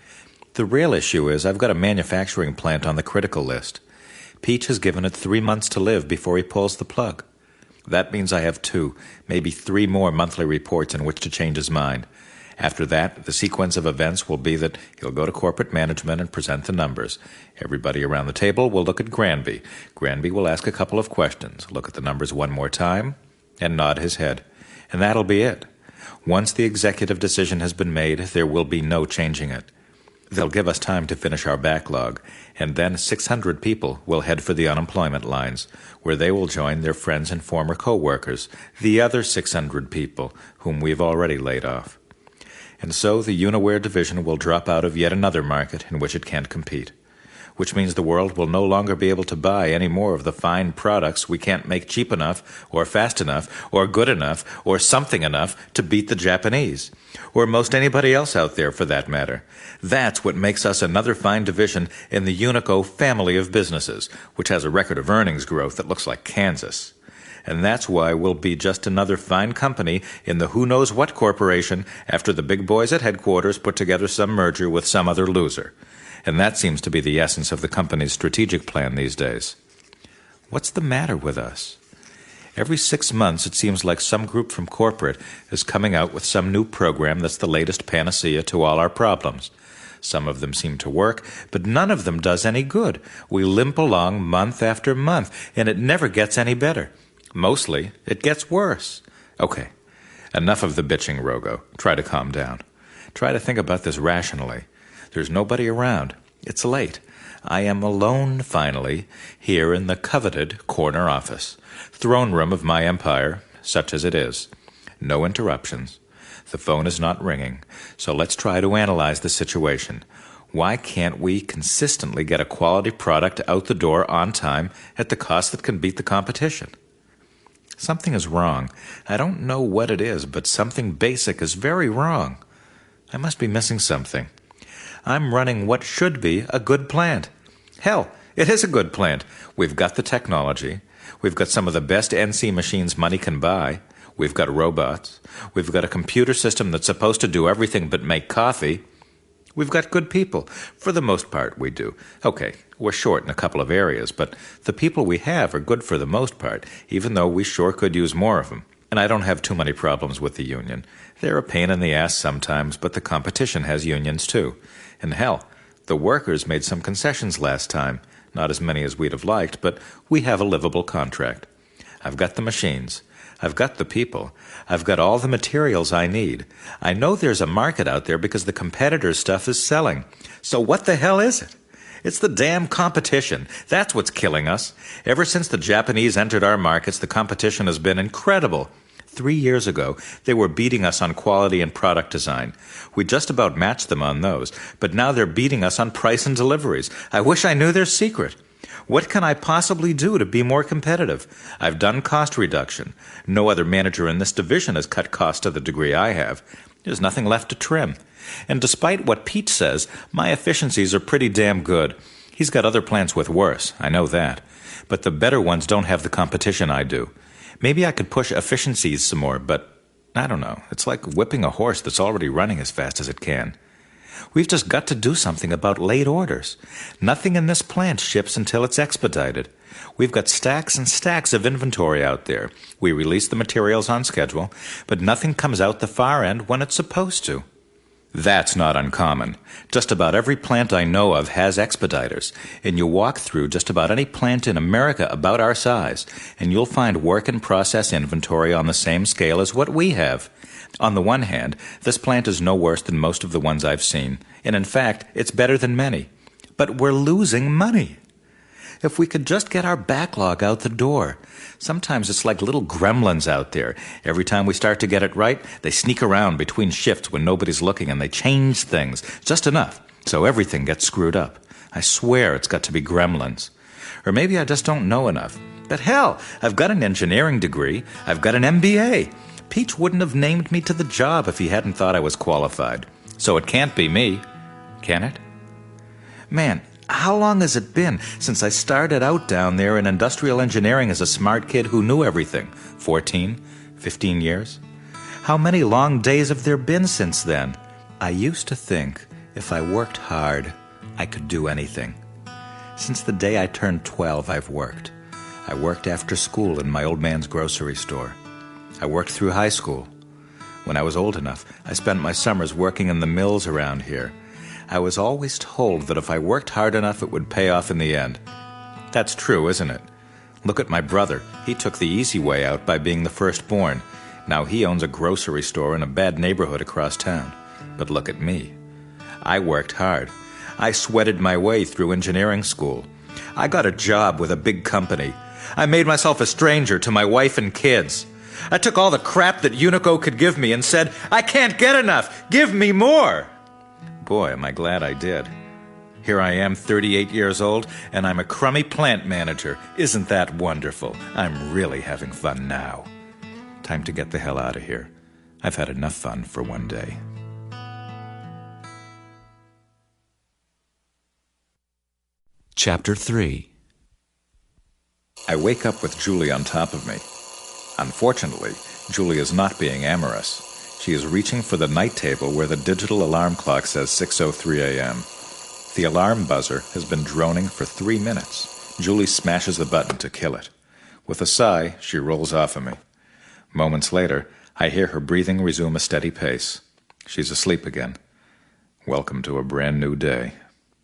The real issue is I've got a manufacturing plant on the critical list. Peach has given it three months to live before he pulls the plug. That means I have two, maybe three more monthly reports in which to change his mind. After that, the sequence of events will be that he'll go to corporate management and present the numbers. Everybody around the table will look at Granby. Granby will ask a couple of questions, look at the numbers one more time, and nod his head. And that'll be it. Once the executive decision has been made, there will be no changing it. They'll give us time to finish our backlog, and then six hundred people will head for the unemployment lines, where they will join their friends and former co-workers, the other six hundred people whom we've already laid off. And so the Uniware division will drop out of yet another market in which it can't compete, which means the world will no longer be able to buy any more of the fine products we can't make cheap enough, or fast enough, or good enough, or something enough to beat the Japanese, or most anybody else out there for that matter. That's what makes us another fine division in the Unico family of businesses, which has a record of earnings growth that looks like Kansas. And that's why we'll be just another fine company in the who-knows-what corporation after the big boys at headquarters put together some merger with some other loser. And that seems to be the essence of the company's strategic plan these days. What's the matter with us? Every six months it seems like some group from corporate is coming out with some new program that's the latest panacea to all our problems. Some of them seem to work, but none of them does any good. We limp along month after month, and it never gets any better. Mostly, it gets worse. Okay, enough of the bitching, Rogo. Try to calm down. Try to think about this rationally. There's nobody around. It's late. I am alone, finally, here in the coveted corner office, throne room of my empire, such as it is. No interruptions. The phone is not ringing, so let's try to analyze the situation. Why can't we consistently get a quality product out the door on time at the cost that can beat the competition? Something is wrong. I don't know what it is, but something basic is very wrong. I must be missing something. I'm running what should be a good plant. Hell, it is a good plant. We've got the technology. We've got some of the best N C machines money can buy. We've got robots. We've got a computer system that's supposed to do everything but make coffee. We've got good people. For the most part, we do. Okay, we're short in a couple of areas, but the people we have are good for the most part, even though we sure could use more of them. And I don't have too many problems with the union. They're a pain in the ass sometimes, but the competition has unions too. And hell, the workers made some concessions last time. Not as many as we'd have liked, but we have a livable contract. I've got the machines. I've got the people. I've got all the materials I need. I know there's a market out there because the competitors' stuff is selling. So what the hell is it? It's the damn competition. That's what's killing us. Ever since the Japanese entered our markets, the competition has been incredible. Three years ago, they were beating us on quality and product design. We just about matched them on those, but now they're beating us on price and deliveries. I wish I knew their secret. What can I possibly do to be more competitive? I've done cost reduction. No other manager in this division has cut costs to the degree I have. There's nothing left to trim. And despite what Pete says, my efficiencies are pretty damn good. He's got other plants with worse, I know that. But the better ones don't have the competition I do. Maybe I could push efficiencies some more, but I don't know. It's like whipping a horse that's already running as fast as it can. We've just got to do something about late orders. Nothing in this plant ships until it's expedited. We've got stacks and stacks of inventory out there. We release the materials on schedule, but nothing comes out the far end when it's supposed to. That's not uncommon. Just about every plant I know of has expediters, and you walk through just about any plant in America about our size, and you'll find work in process inventory on the same scale as what we have. On the one hand, this plant is no worse than most of the ones I've seen, and in fact, it's better than many. But we're losing money. If we could just get our backlog out the door. Sometimes it's like little gremlins out there. Every time we start to get it right, they sneak around between shifts when nobody's looking and they change things, just enough, so everything gets screwed up. I swear it's got to be gremlins. Or maybe I just don't know enough. But hell, I've got an engineering degree. I've got an M B A. Peach wouldn't have named me to the job if he hadn't thought I was qualified. So it can't be me, can it? Man, how long has it been since I started out down there in industrial engineering as a smart kid who knew everything? Fourteen? Fifteen years? How many long days have there been since then? I used to think if I worked hard, I could do anything. Since the day I turned twelve, I've worked. I worked after school in my old man's grocery store. I worked through high school. When I was old enough, I spent my summers working in the mills around here. I was always told that if I worked hard enough, it would pay off in the end. That's true, isn't it? Look at my brother. He took the easy way out by being the firstborn. Now he owns a grocery store in a bad neighborhood across town. But look at me. I worked hard. I sweated my way through engineering school. I got a job with a big company. I made myself a stranger to my wife and kids. I took all the crap that Unico could give me and said, I can't get enough. Give me more. Boy, am I glad I did. Here I am, thirty-eight years old, and I'm a crummy plant manager. Isn't that wonderful? I'm really having fun now. Time to get the hell out of here. I've had enough fun for one day. Chapter three. I wake up with Julie on top of me. Unfortunately, Julie is not being amorous. She is reaching for the night table where the digital alarm clock says six oh three a.m. The alarm buzzer has been droning for three minutes. Julie smashes the button to kill it. With a sigh, she rolls off of me. Moments later, I hear her breathing resume a steady pace. She's asleep again. Welcome to a brand new day.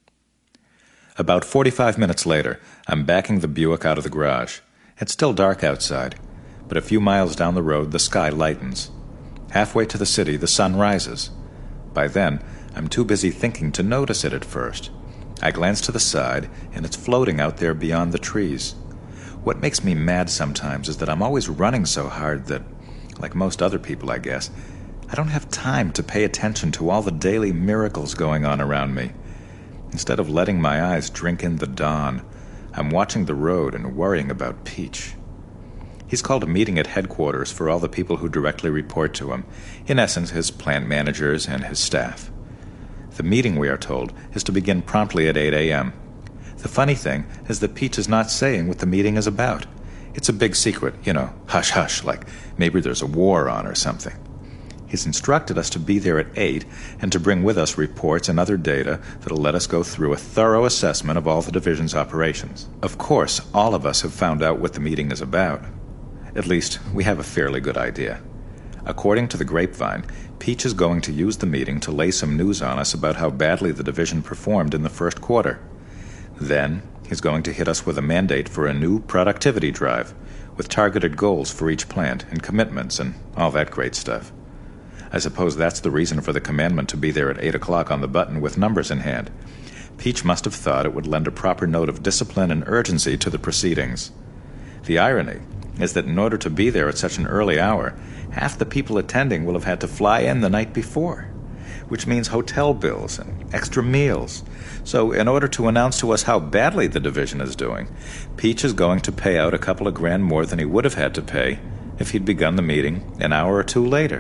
About forty-five minutes later, I'm backing the Buick out of the garage. It's still dark outside, but a few miles down the road, the sky lightens. Halfway to the city, the sun rises. By then, I'm too busy thinking to notice it at first. I glance to the side, and it's floating out there beyond the trees. What makes me mad sometimes is that I'm always running so hard that, like most other people, I guess, I don't have time to pay attention to all the daily miracles going on around me. Instead of letting my eyes drink in the dawn, I'm watching the road and worrying about Peach. He's called a meeting at headquarters for all the people who directly report to him, in essence, his plant managers and his staff. The meeting, we are told, is to begin promptly at eight a.m. The funny thing is that Peach is not saying what the meeting is about. It's a big secret, you know, hush-hush, like maybe there's a war on or something. He's instructed us to be there at eight and to bring with us reports and other data that'll let us go through a thorough assessment of all the division's operations. Of course, all of us have found out what the meeting is about. At least, we have a fairly good idea. According to the grapevine, Peach is going to use the meeting to lay some news on us about how badly the division performed in the first quarter. Then, he's going to hit us with a mandate for a new productivity drive, with targeted goals for each plant and commitments and all that great stuff. I suppose that's the reason for the commandment to be there at eight o'clock on the button with numbers in hand. Peach must have thought it would lend a proper note of discipline and urgency to the proceedings. The irony is that in order to be there at such an early hour, half the people attending will have had to fly in the night before, which means hotel bills and extra meals. So in order to announce to us how badly the division is doing, Peach is going to pay out a couple of grand more than he would have had to pay if he'd begun the meeting an hour or two later.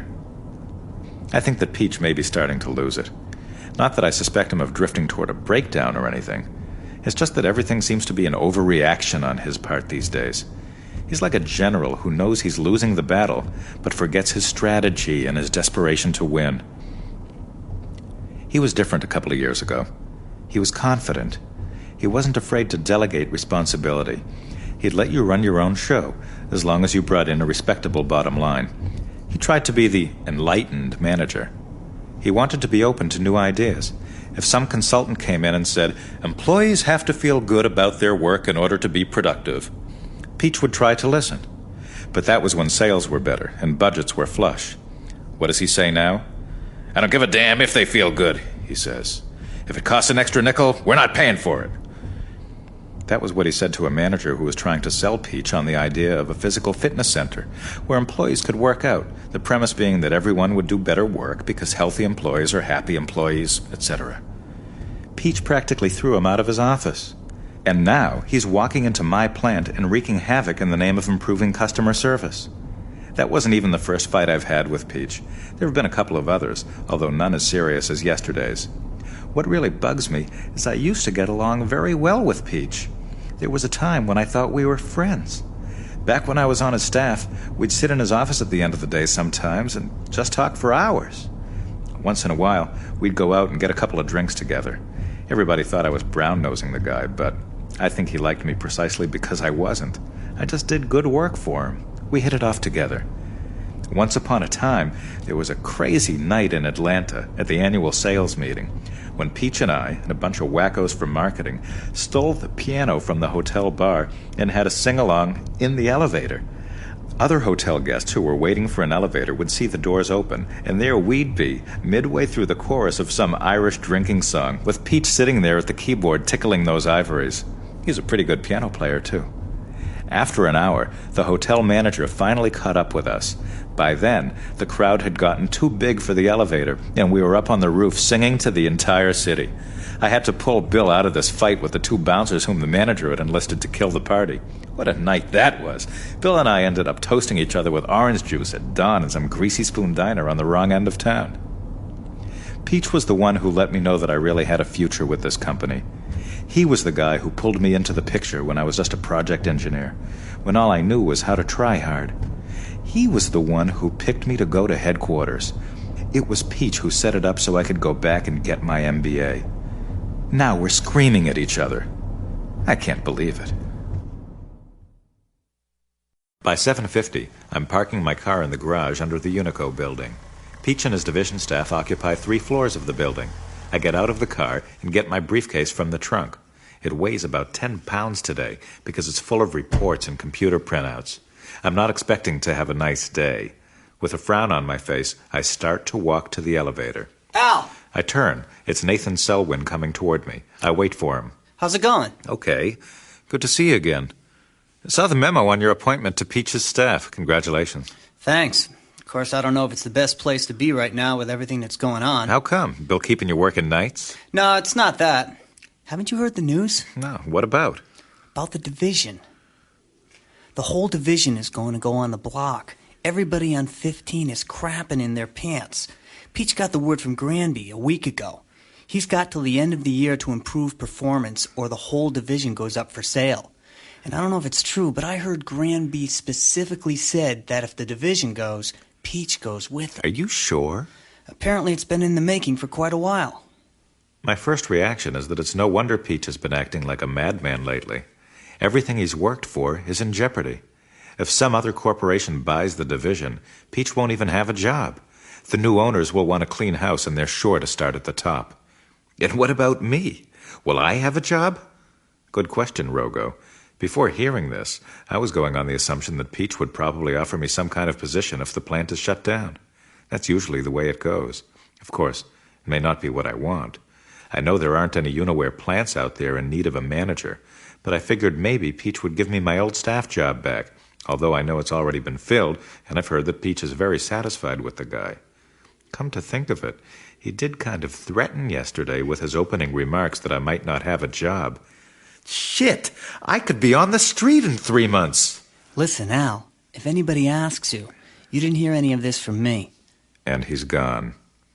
I think that Peach may be starting to lose it. Not that I suspect him of drifting toward a breakdown or anything. It's just that everything seems to be an overreaction on his part these days. He's like a general who knows he's losing the battle, but forgets his strategy and his desperation to win. He was different a couple of years ago. He was confident. He wasn't afraid to delegate responsibility. He'd let you run your own show, as long as you brought in a respectable bottom line. He tried to be the enlightened manager. He wanted to be open to new ideas. If some consultant came in and said, employees have to feel good about their work in order to be productive, Peach would try to listen. But that was when sales were better and budgets were flush. What does he say now? I don't give a damn if they feel good, he says. If it costs an extra nickel, we're not paying for it. That was what he said to a manager who was trying to sell Peach on the idea of a physical fitness center where employees could work out, the premise being that everyone would do better work because healthy employees are happy employees, et cetera. Peach practically threw him out of his office. And now he's walking into my plant and wreaking havoc in the name of improving customer service. That wasn't even the first fight I've had with Peach. There have been a couple of others, although none as serious as yesterday's. What really bugs me is I used to get along very well with Peach. There was a time when I thought we were friends. Back when I was on his staff, we'd sit in his office at the end of the day sometimes and just talk for hours. Once in a while, we'd go out and get a couple of drinks together. Everybody thought I was brown-nosing the guy, but I think he liked me precisely because I wasn't. I just did good work for him. We hit it off together. Once upon a time, there was a crazy night in Atlanta at the annual sales meeting when Peach and I, and a bunch of wackos from marketing, stole the piano from the hotel bar and had a sing-along in the elevator. Other hotel guests who were waiting for an elevator would see the doors open, and there we'd be, midway through the chorus of some Irish drinking song, with Peach sitting there at the keyboard tickling those ivories. He's a pretty good piano player, too. After an hour, the hotel manager finally caught up with us. By then, the crowd had gotten too big for the elevator, and we were up on the roof singing to the entire city. I had to pull Bill out of this fight with the two bouncers whom the manager had enlisted to kill the party. What a night that was. Bill and I ended up toasting each other with orange juice at dawn in some greasy spoon diner on the wrong end of town. Peach was the one who let me know that I really had a future with this company. He was the guy who pulled me into the picture when I was just a project engineer, when all I knew was how to try hard. He was the one who picked me to go to headquarters. It was Peach who set it up so I could go back and get my M B A. Now we're screaming at each other. I can't believe it. By seven fifty, I'm parking my car in the garage under the Unico building. Peach and his division staff occupy three floors of the building. I get out of the car and get my briefcase from the trunk. It weighs about ten pounds today because it's full of reports and computer printouts. I'm not expecting to have a nice day. With a frown on my face, I start to walk to the elevator. Al! I turn. It's Nathan Selwyn coming toward me. I wait for him. How's it going? Okay. Good to see you again. I saw the memo on your appointment to Peach's staff. Congratulations. Thanks. Of course, I don't know if it's the best place to be right now with everything that's going on. How come? Bill keeping you working nights? No, it's not that. Haven't you heard the news? No. What about? About the division. The whole division is going to go on the block. Everybody on fifteen is crapping in their pants. Peach got the word from Granby a week ago. He's got till the end of the year to improve performance or the whole division goes up for sale. And I don't know if it's true, but I heard Granby specifically said that if the division goes, Peach goes with Are him. you sure? Apparently it's been in the making for quite a while. My first reaction is that it's no wonder Peach has been acting like a madman lately. Everything he's worked for is in jeopardy. If some other corporation buys the division, Peach won't even have a job. The new owners will want a clean house, and they're sure to start at the top. And what about me? Will I have a job? Good question, Rogo. Before hearing this, I was going on the assumption that Peach would probably offer me some kind of position if the plant is shut down. That's usually the way it goes. Of course, it may not be what I want. I know there aren't any Uniware plants out there in need of a manager, but I figured maybe Peach would give me my old staff job back, although I know it's already been filled, and I've heard that Peach is very satisfied with the guy. Come to think of it, he did kind of threaten yesterday with his opening remarks that I might not have a job. Shit! I could be on the street in three months! Listen, Al, if anybody asks you, you didn't hear any of this from me. And he's gone.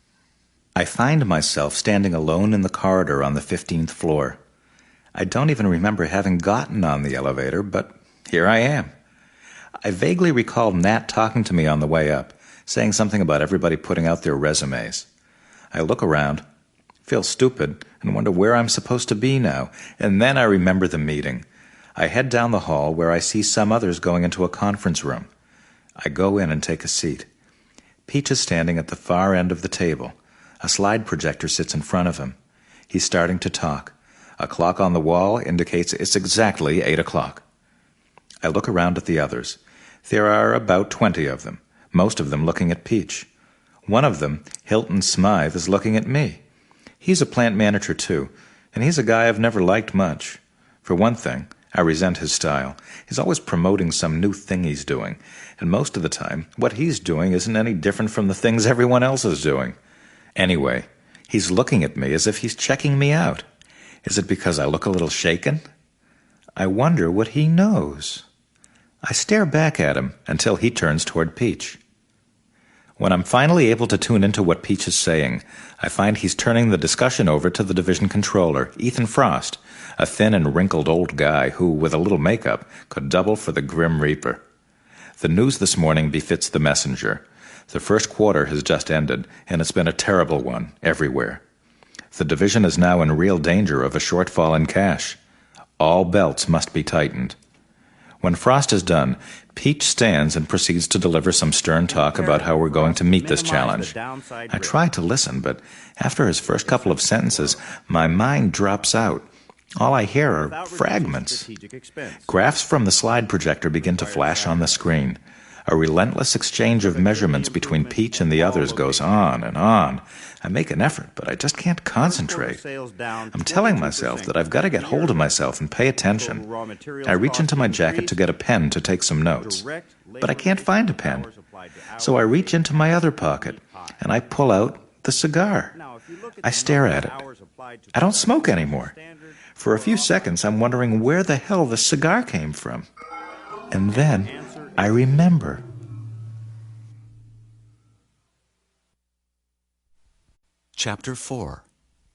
I find myself standing alone in the corridor on the fifteenth floor. I don't even remember having gotten on the elevator, but here I am. I vaguely recall Nat talking to me on the way up, saying something about everybody putting out their resumes. I look around, feel stupid, and wonder where I'm supposed to be now, and then I remember the meeting. I head down the hall where I see some others going into a conference room. I go in and take a seat. Peach is standing at the far end of the table. A slide projector sits in front of him. He's starting to talk. A clock on the wall indicates it's exactly eight o'clock. I look around at the others. There are about twenty of them, most of them looking at Peach. One of them, Hilton Smythe, is looking at me. He's a plant manager, too, and he's a guy I've never liked much. For one thing, I resent his style. He's always promoting some new thing he's doing, and most of the time, what he's doing isn't any different from the things everyone else is doing. Anyway, he's looking at me as if he's checking me out. Is it because I look a little shaken? I wonder what he knows. I stare back at him until he turns toward Peach. When I'm finally able to tune into what Peach is saying, I find he's turning the discussion over to the division controller, Ethan Frost, a thin and wrinkled old guy who, with a little makeup, could double for the Grim Reaper. The news this morning befits the messenger. The first quarter has just ended, and it's been a terrible one everywhere. The division is now in real danger of a shortfall in cash. All belts must be tightened. When Frost is done, Peach stands and proceeds to deliver some stern talk about how we're going to meet this challenge. I try to listen, but after his first couple of sentences, my mind drops out. All I hear are fragments. Graphs from the slide projector begin to flash on the screen. A relentless exchange of measurements between Peach and the others goes on and on. I make an effort, but I just can't concentrate. I'm telling myself that I've got to get hold of myself and pay attention. I reach into my jacket to get a pen to take some notes, but I can't find a pen. So I reach into my other pocket, and I pull out the cigar. I stare at it. I don't smoke anymore. For a few seconds, I'm wondering where the hell the cigar came from. And then I remember. Chapter four.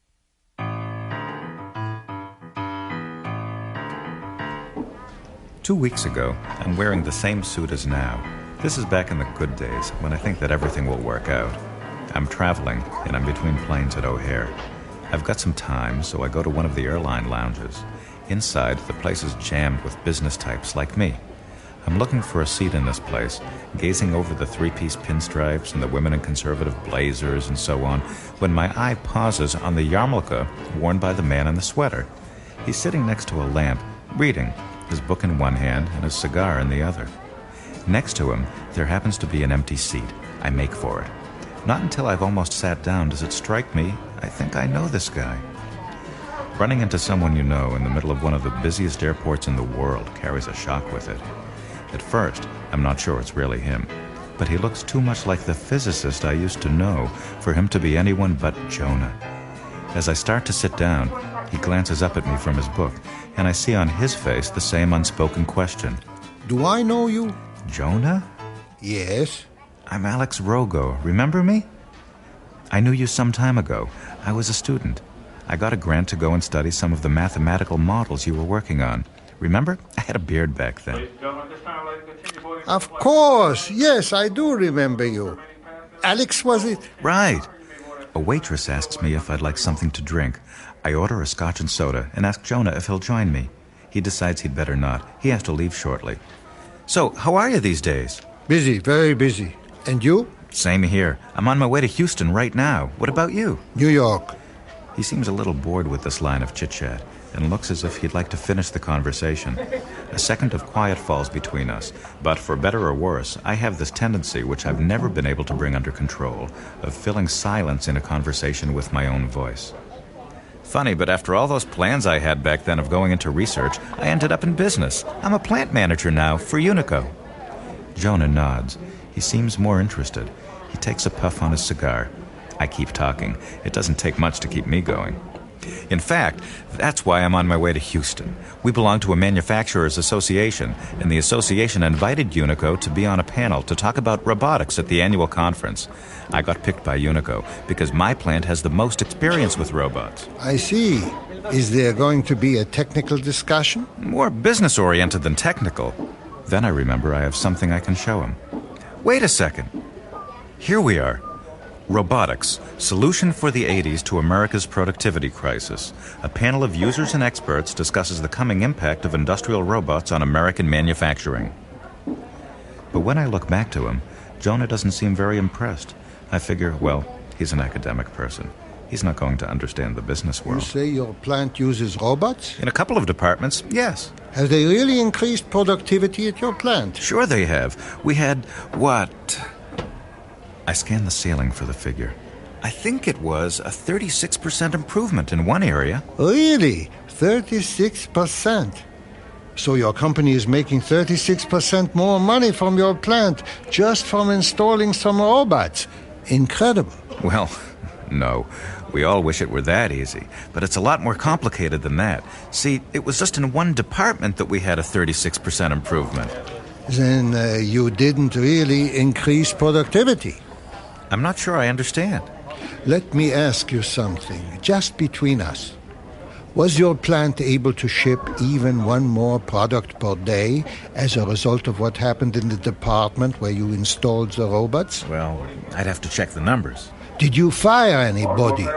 Two weeks ago, I'm wearing the same suit as now. This is back in the good days, when I think that everything will work out. I'm traveling, and I'm between planes at O'Hare. I've got some time, so I go to one of the airline lounges. Inside, the place is jammed with business types like me. I'm looking for a seat in this place, gazing over the three-piece pinstripes and the women in conservative blazers and so on, when my eye pauses on the yarmulke worn by the man in the sweater. He's sitting next to a lamp, reading, his book in one hand and his cigar in the other. Next to him, there happens to be an empty seat. I make for it. Not until I've almost sat down does it strike me I think I know this guy. Running into someone you know in the middle of one of the busiest airports in the world carries a shock with it. At first, I'm not sure it's really him, but he looks too much like the physicist I used to know for him to be anyone but Jonah. As I start to sit down, he glances up at me from his book, and I see on his face the same unspoken question. Do I know you? Jonah? Yes. I'm Alex Rogo. Remember me? I knew you some time ago. I was a student. I got a grant to go and study some of the mathematical models you were working on. Remember? I had a beard back then. Of course. Yes, I do remember you. Alex, was it? Right. A waitress asks me if I'd like something to drink. I order a scotch and soda and ask Jonah if he'll join me. He decides he'd better not. He has to leave shortly. So, how are you these days? Busy, very busy. And you? Same here. I'm on my way to Houston right now. What about you? New York. He seems a little bored with this line of chit-chat and looks as if he'd like to finish the conversation. A second of quiet falls between us, but for better or worse, I have this tendency, which I've never been able to bring under control, of filling silence in a conversation with my own voice. Funny, but after all those plans I had back then of going into research, I ended up in business. I'm a plant manager now for Unico. Jonah nods. He seems more interested. He takes a puff on his cigar. I keep talking. It doesn't take much to keep me going. In fact, that's why I'm on my way to Houston. We belong to a manufacturers association, and the association invited Unico to be on a panel to talk about robotics at the annual conference. I got picked by Unico because my plant has the most experience with robots. I see. Is there going to be a technical discussion? More business-oriented than technical. Then I remember I have something I can show him. Wait a second. Here we are. Robotics, Solution for the eighties to America's Productivity Crisis. A panel of users and experts discusses the coming impact of industrial robots on American manufacturing. But when I look back to him, Jonah doesn't seem very impressed. I figure, well, he's an academic person. He's not going to understand the business world. You say your plant uses robots? In a couple of departments, yes. Have they really increased productivity at your plant? Sure they have. We had, what? I scanned the ceiling for the figure. I think it was a thirty-six percent improvement in one area. Really? thirty-six percent? So your company is making thirty-six percent more money from your plant just from installing some robots. Incredible. Well, no. We all wish it were that easy, but it's a lot more complicated than that. See, it was just in one department that we had a thirty-six percent improvement. Then uh, you didn't really increase productivity. I'm not sure I understand. Let me ask you something, just between us. Was your plant able to ship even one more product per day as a result of what happened in the department where you installed the robots? Well, I'd have to check the numbers. Did you fire anybody?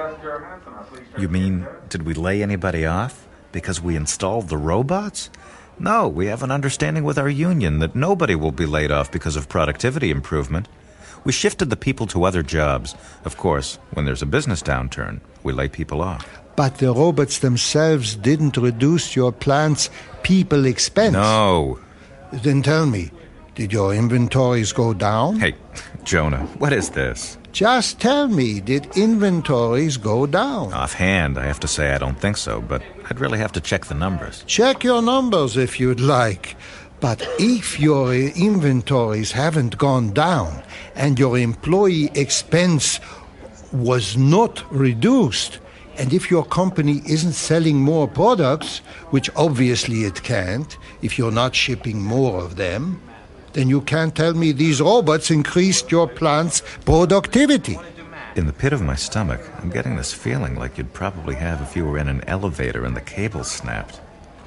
You mean, did we lay anybody off because we installed the robots? No, we have an understanding with our union that nobody will be laid off because of productivity improvement. We shifted the people to other jobs. Of course, when there's a business downturn, we lay people off. But the robots themselves didn't reduce your plant's people expense. No. Then tell me, did your inventories go down? Hey, Jonah, what is this? Just tell me, did inventories go down? Offhand, I have to say I don't think so, but I'd really have to check the numbers. Check your numbers if you'd like. But if your inventories haven't gone down and your employee expense was not reduced, and if your company isn't selling more products, which obviously it can't if you're not shipping more of them, then you can't tell me these robots increased your plant's productivity. In the pit of my stomach, I'm getting this feeling like you'd probably have if you were in an elevator and the cable snapped.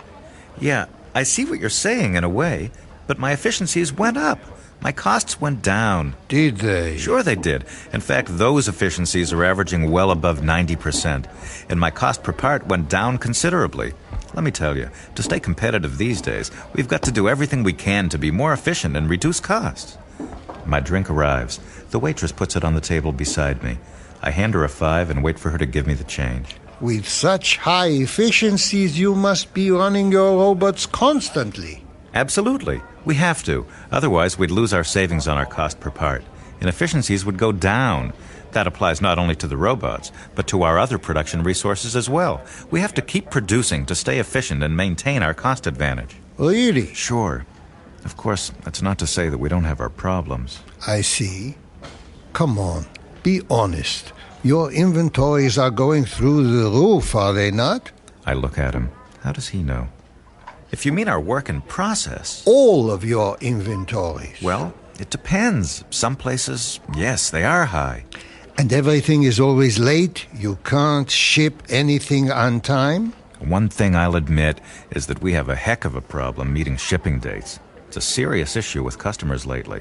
Yeah, I see what you're saying in a way, but my efficiencies went up. My costs went down. Did they? Sure they did. In fact, those efficiencies are averaging well above ninety percent, and my cost per part went down considerably. Let me tell you, to stay competitive these days, we've got to do everything we can to be more efficient and reduce costs. My drink arrives. The waitress puts it on the table beside me. I hand her a five and wait for her to give me the change. With such high efficiencies, you must be running your robots constantly. Absolutely. We have to. Otherwise, we'd lose our savings on our cost per part, and efficiencies would go down. That applies not only to the robots, but to our other production resources as well. We have to keep producing to stay efficient and maintain our cost advantage. Really? Sure. Of course, that's not to say that we don't have our problems. I see. Come on, be honest. Your inventories are going through the roof, are they not? I look at him. How does he know? If you mean our work in process... All of your inventories. Well, it depends. Some places, yes, they are high. And everything is always late? You can't ship anything on time? One thing I'll admit is that we have a heck of a problem meeting shipping dates. It's a serious issue with customers lately.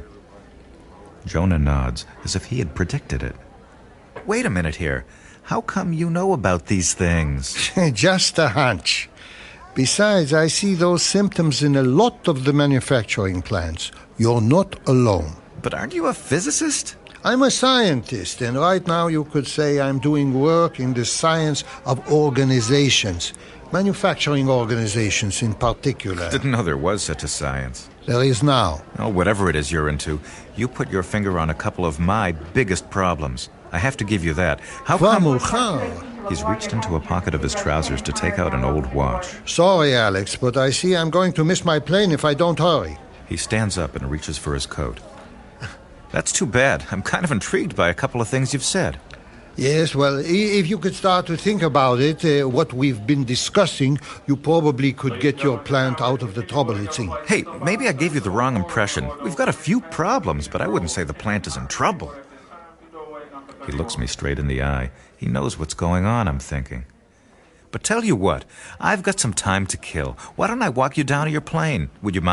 Jonah nods, as if he had predicted it. Wait a minute here. How come you know about these things? Just a hunch. Besides, I see those symptoms in a lot of the manufacturing plants. You're not alone. But aren't you a physicist? I'm a scientist, and right now you could say I'm doing work in the science of organizations. Manufacturing organizations in particular. Didn't know there was such a science. There is now. Oh, whatever it is you're into, you put your finger on a couple of my biggest problems. I have to give you that. How come... He's reached into a pocket of his trousers to take out an old watch. Sorry, Alex, but I see I'm going to miss my plane if I don't hurry. He stands up and reaches for his coat. That's too bad. I'm kind of intrigued by a couple of things you've said. Yes, well, if you could start to think about it, uh, what we've been discussing, you probably could get your plant out of the trouble it's in. Hey, maybe I gave you the wrong impression. We've got a few problems, but I wouldn't say the plant is in trouble. He looks me straight in the eye. He knows what's going on, I'm thinking. But tell you what, I've got some time to kill. Why don't I walk you down to your plane? Would you mind?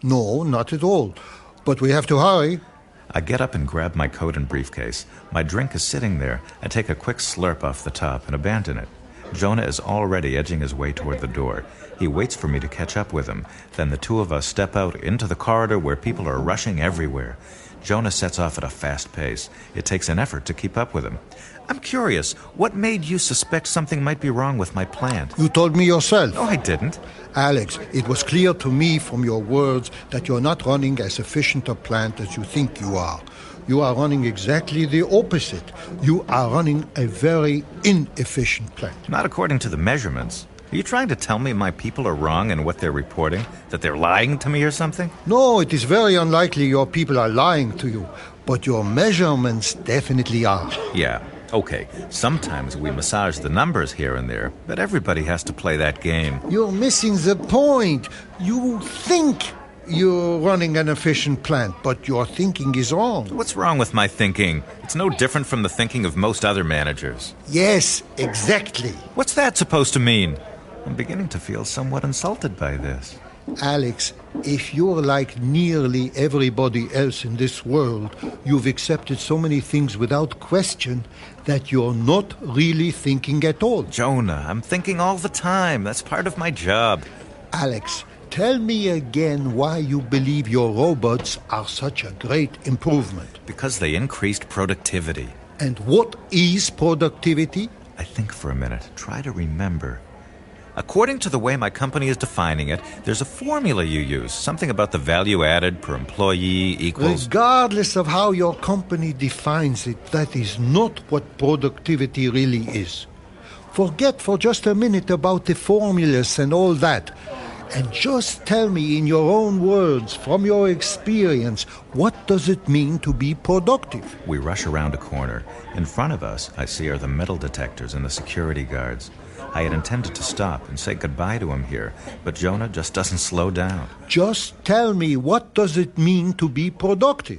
No, not at all. But we have to hurry. I get up and grab my coat and briefcase. My drink is sitting there. I take a quick slurp off the top and abandon it. Jonah is already edging his way toward the door. He waits for me to catch up with him. Then the two of us step out into the corridor where people are rushing everywhere. Jonah sets off at a fast pace. It takes an effort to keep up with him. I'm curious, what made you suspect something might be wrong with my plant? You told me yourself. No, I didn't. Alex, it was clear to me from your words that you're not running as efficient a plant as you think you are. You are running exactly the opposite. You are running a very inefficient plant. Not according to the measurements. Are you trying to tell me my people are wrong in what they're reporting? That they're lying to me or something? No, it is very unlikely your people are lying to you. But your measurements definitely are. Yeah, okay. Sometimes we massage the numbers here and there, but everybody has to play that game. You're missing the point. You think you're running an efficient plant, but your thinking is wrong. What's wrong with my thinking? It's no different from the thinking of most other managers. Yes, exactly. What's that supposed to mean? I'm beginning to feel somewhat insulted by this. Alex, if you're like nearly everybody else in this world, you've accepted so many things without question that you're not really thinking at all. Jonah, I'm thinking all the time. That's part of my job. Alex, tell me again why you believe your robots are such a great improvement. Because they increased productivity. And what is productivity? I think for a minute. Try to remember. According to the way my company is defining it, there's a formula you use. Something about the value added per employee equals... Regardless of how your company defines it, that is not what productivity really is. Forget for just a minute about the formulas and all that. And just tell me in your own words, from your experience, what does it mean to be productive? We rush around a corner. In front of us, I see are the metal detectors and the security guards. I had intended to stop and say goodbye to him here, but Jonah just doesn't slow down. Just tell me, what does it mean to be productive?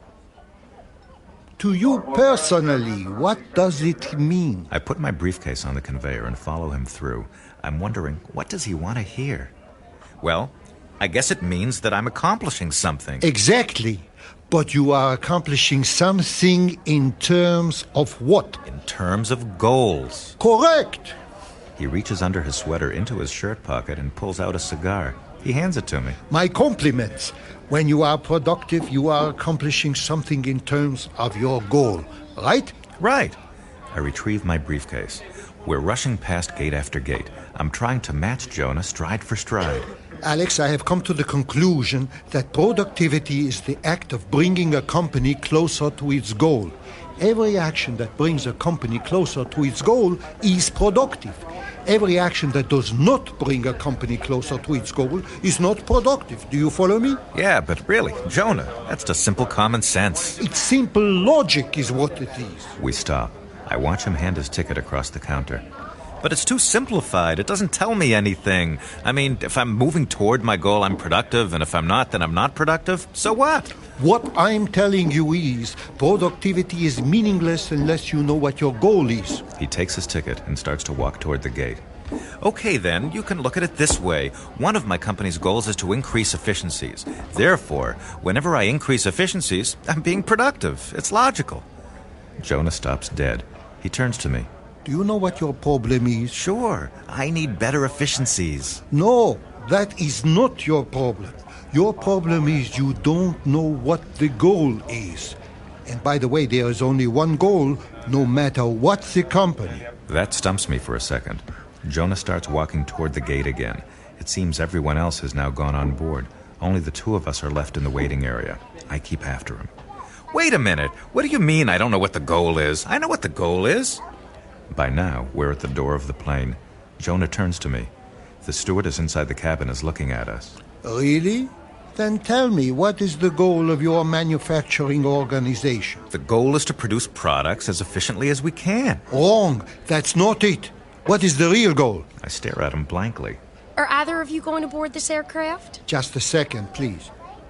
To you personally, what does it mean? I put my briefcase on the conveyor and follow him through. I'm wondering, what does he want to hear? Well, I guess it means that I'm accomplishing something. Exactly. But you are accomplishing something in terms of what? In terms of goals. Correct. He reaches under his sweater into his shirt pocket and pulls out a cigar. He hands it to me. My compliments. When you are productive, you are accomplishing something in terms of your goal, right? Right. I retrieve my briefcase. We're rushing past gate after gate. I'm trying to match Jonah stride for stride. Alex, I have come to the conclusion that productivity is the act of bringing a company closer to its goal. Every action that brings a company closer to its goal is productive. Every action that does not bring a company closer to its goal is not productive. Do you follow me? Yeah, but really, Jonah, that's just simple common sense. It's simple logic is what it is. We stop. I watch him hand his ticket across the counter. But it's too simplified. It doesn't tell me anything. I mean, if I'm moving toward my goal, I'm productive, and if I'm not, then I'm not productive. So what? What I'm telling you is productivity is meaningless unless you know what your goal is. He takes his ticket and starts to walk toward the gate. Okay, then, you can look at it this way. One of my company's goals is to increase efficiencies. Therefore, whenever I increase efficiencies, I'm being productive. It's logical. Jonah stops dead. He turns to me. Do you know what your problem is? Sure. I need better efficiencies. No, that is not your problem. Your problem is you don't know what the goal is. And by the way, there is only one goal, no matter what the company. That stumps me for a second. Jonah starts walking toward the gate again. It seems everyone else has now gone on board. Only the two of us are left in the waiting area. I keep after him. Wait a minute. What do you mean I don't know what the goal is? I know what the goal is. By now, we're at the door of the plane. Jonah turns to me. The stewardess inside the cabin is looking at us. Really? Then tell me, what is the goal of your manufacturing organization? The goal is to produce products as efficiently as we can. Wrong. That's not it. What is the real goal? I stare at him blankly. Are either of you going aboard this aircraft? Just a second, please.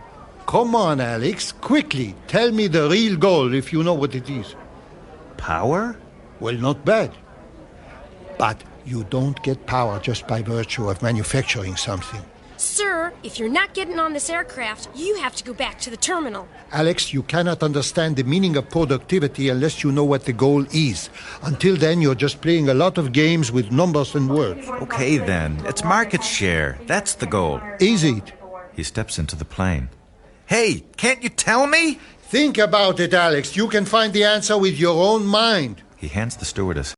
Come on, Alex. Quickly, tell me the real goal if you know what it is. Power? Well, not bad. But you don't get power just by virtue of manufacturing something. Sir, if you're not getting on this aircraft, you have to go back to the terminal. Alex, you cannot understand the meaning of productivity unless you know what the goal is. Until then, you're just playing a lot of games with numbers and words. Okay, then. It's market share. That's the goal. Is it? He steps into the plane. Hey, can't you tell me? Think about it, Alex. You can find the answer with your own mind. He hands the stewardess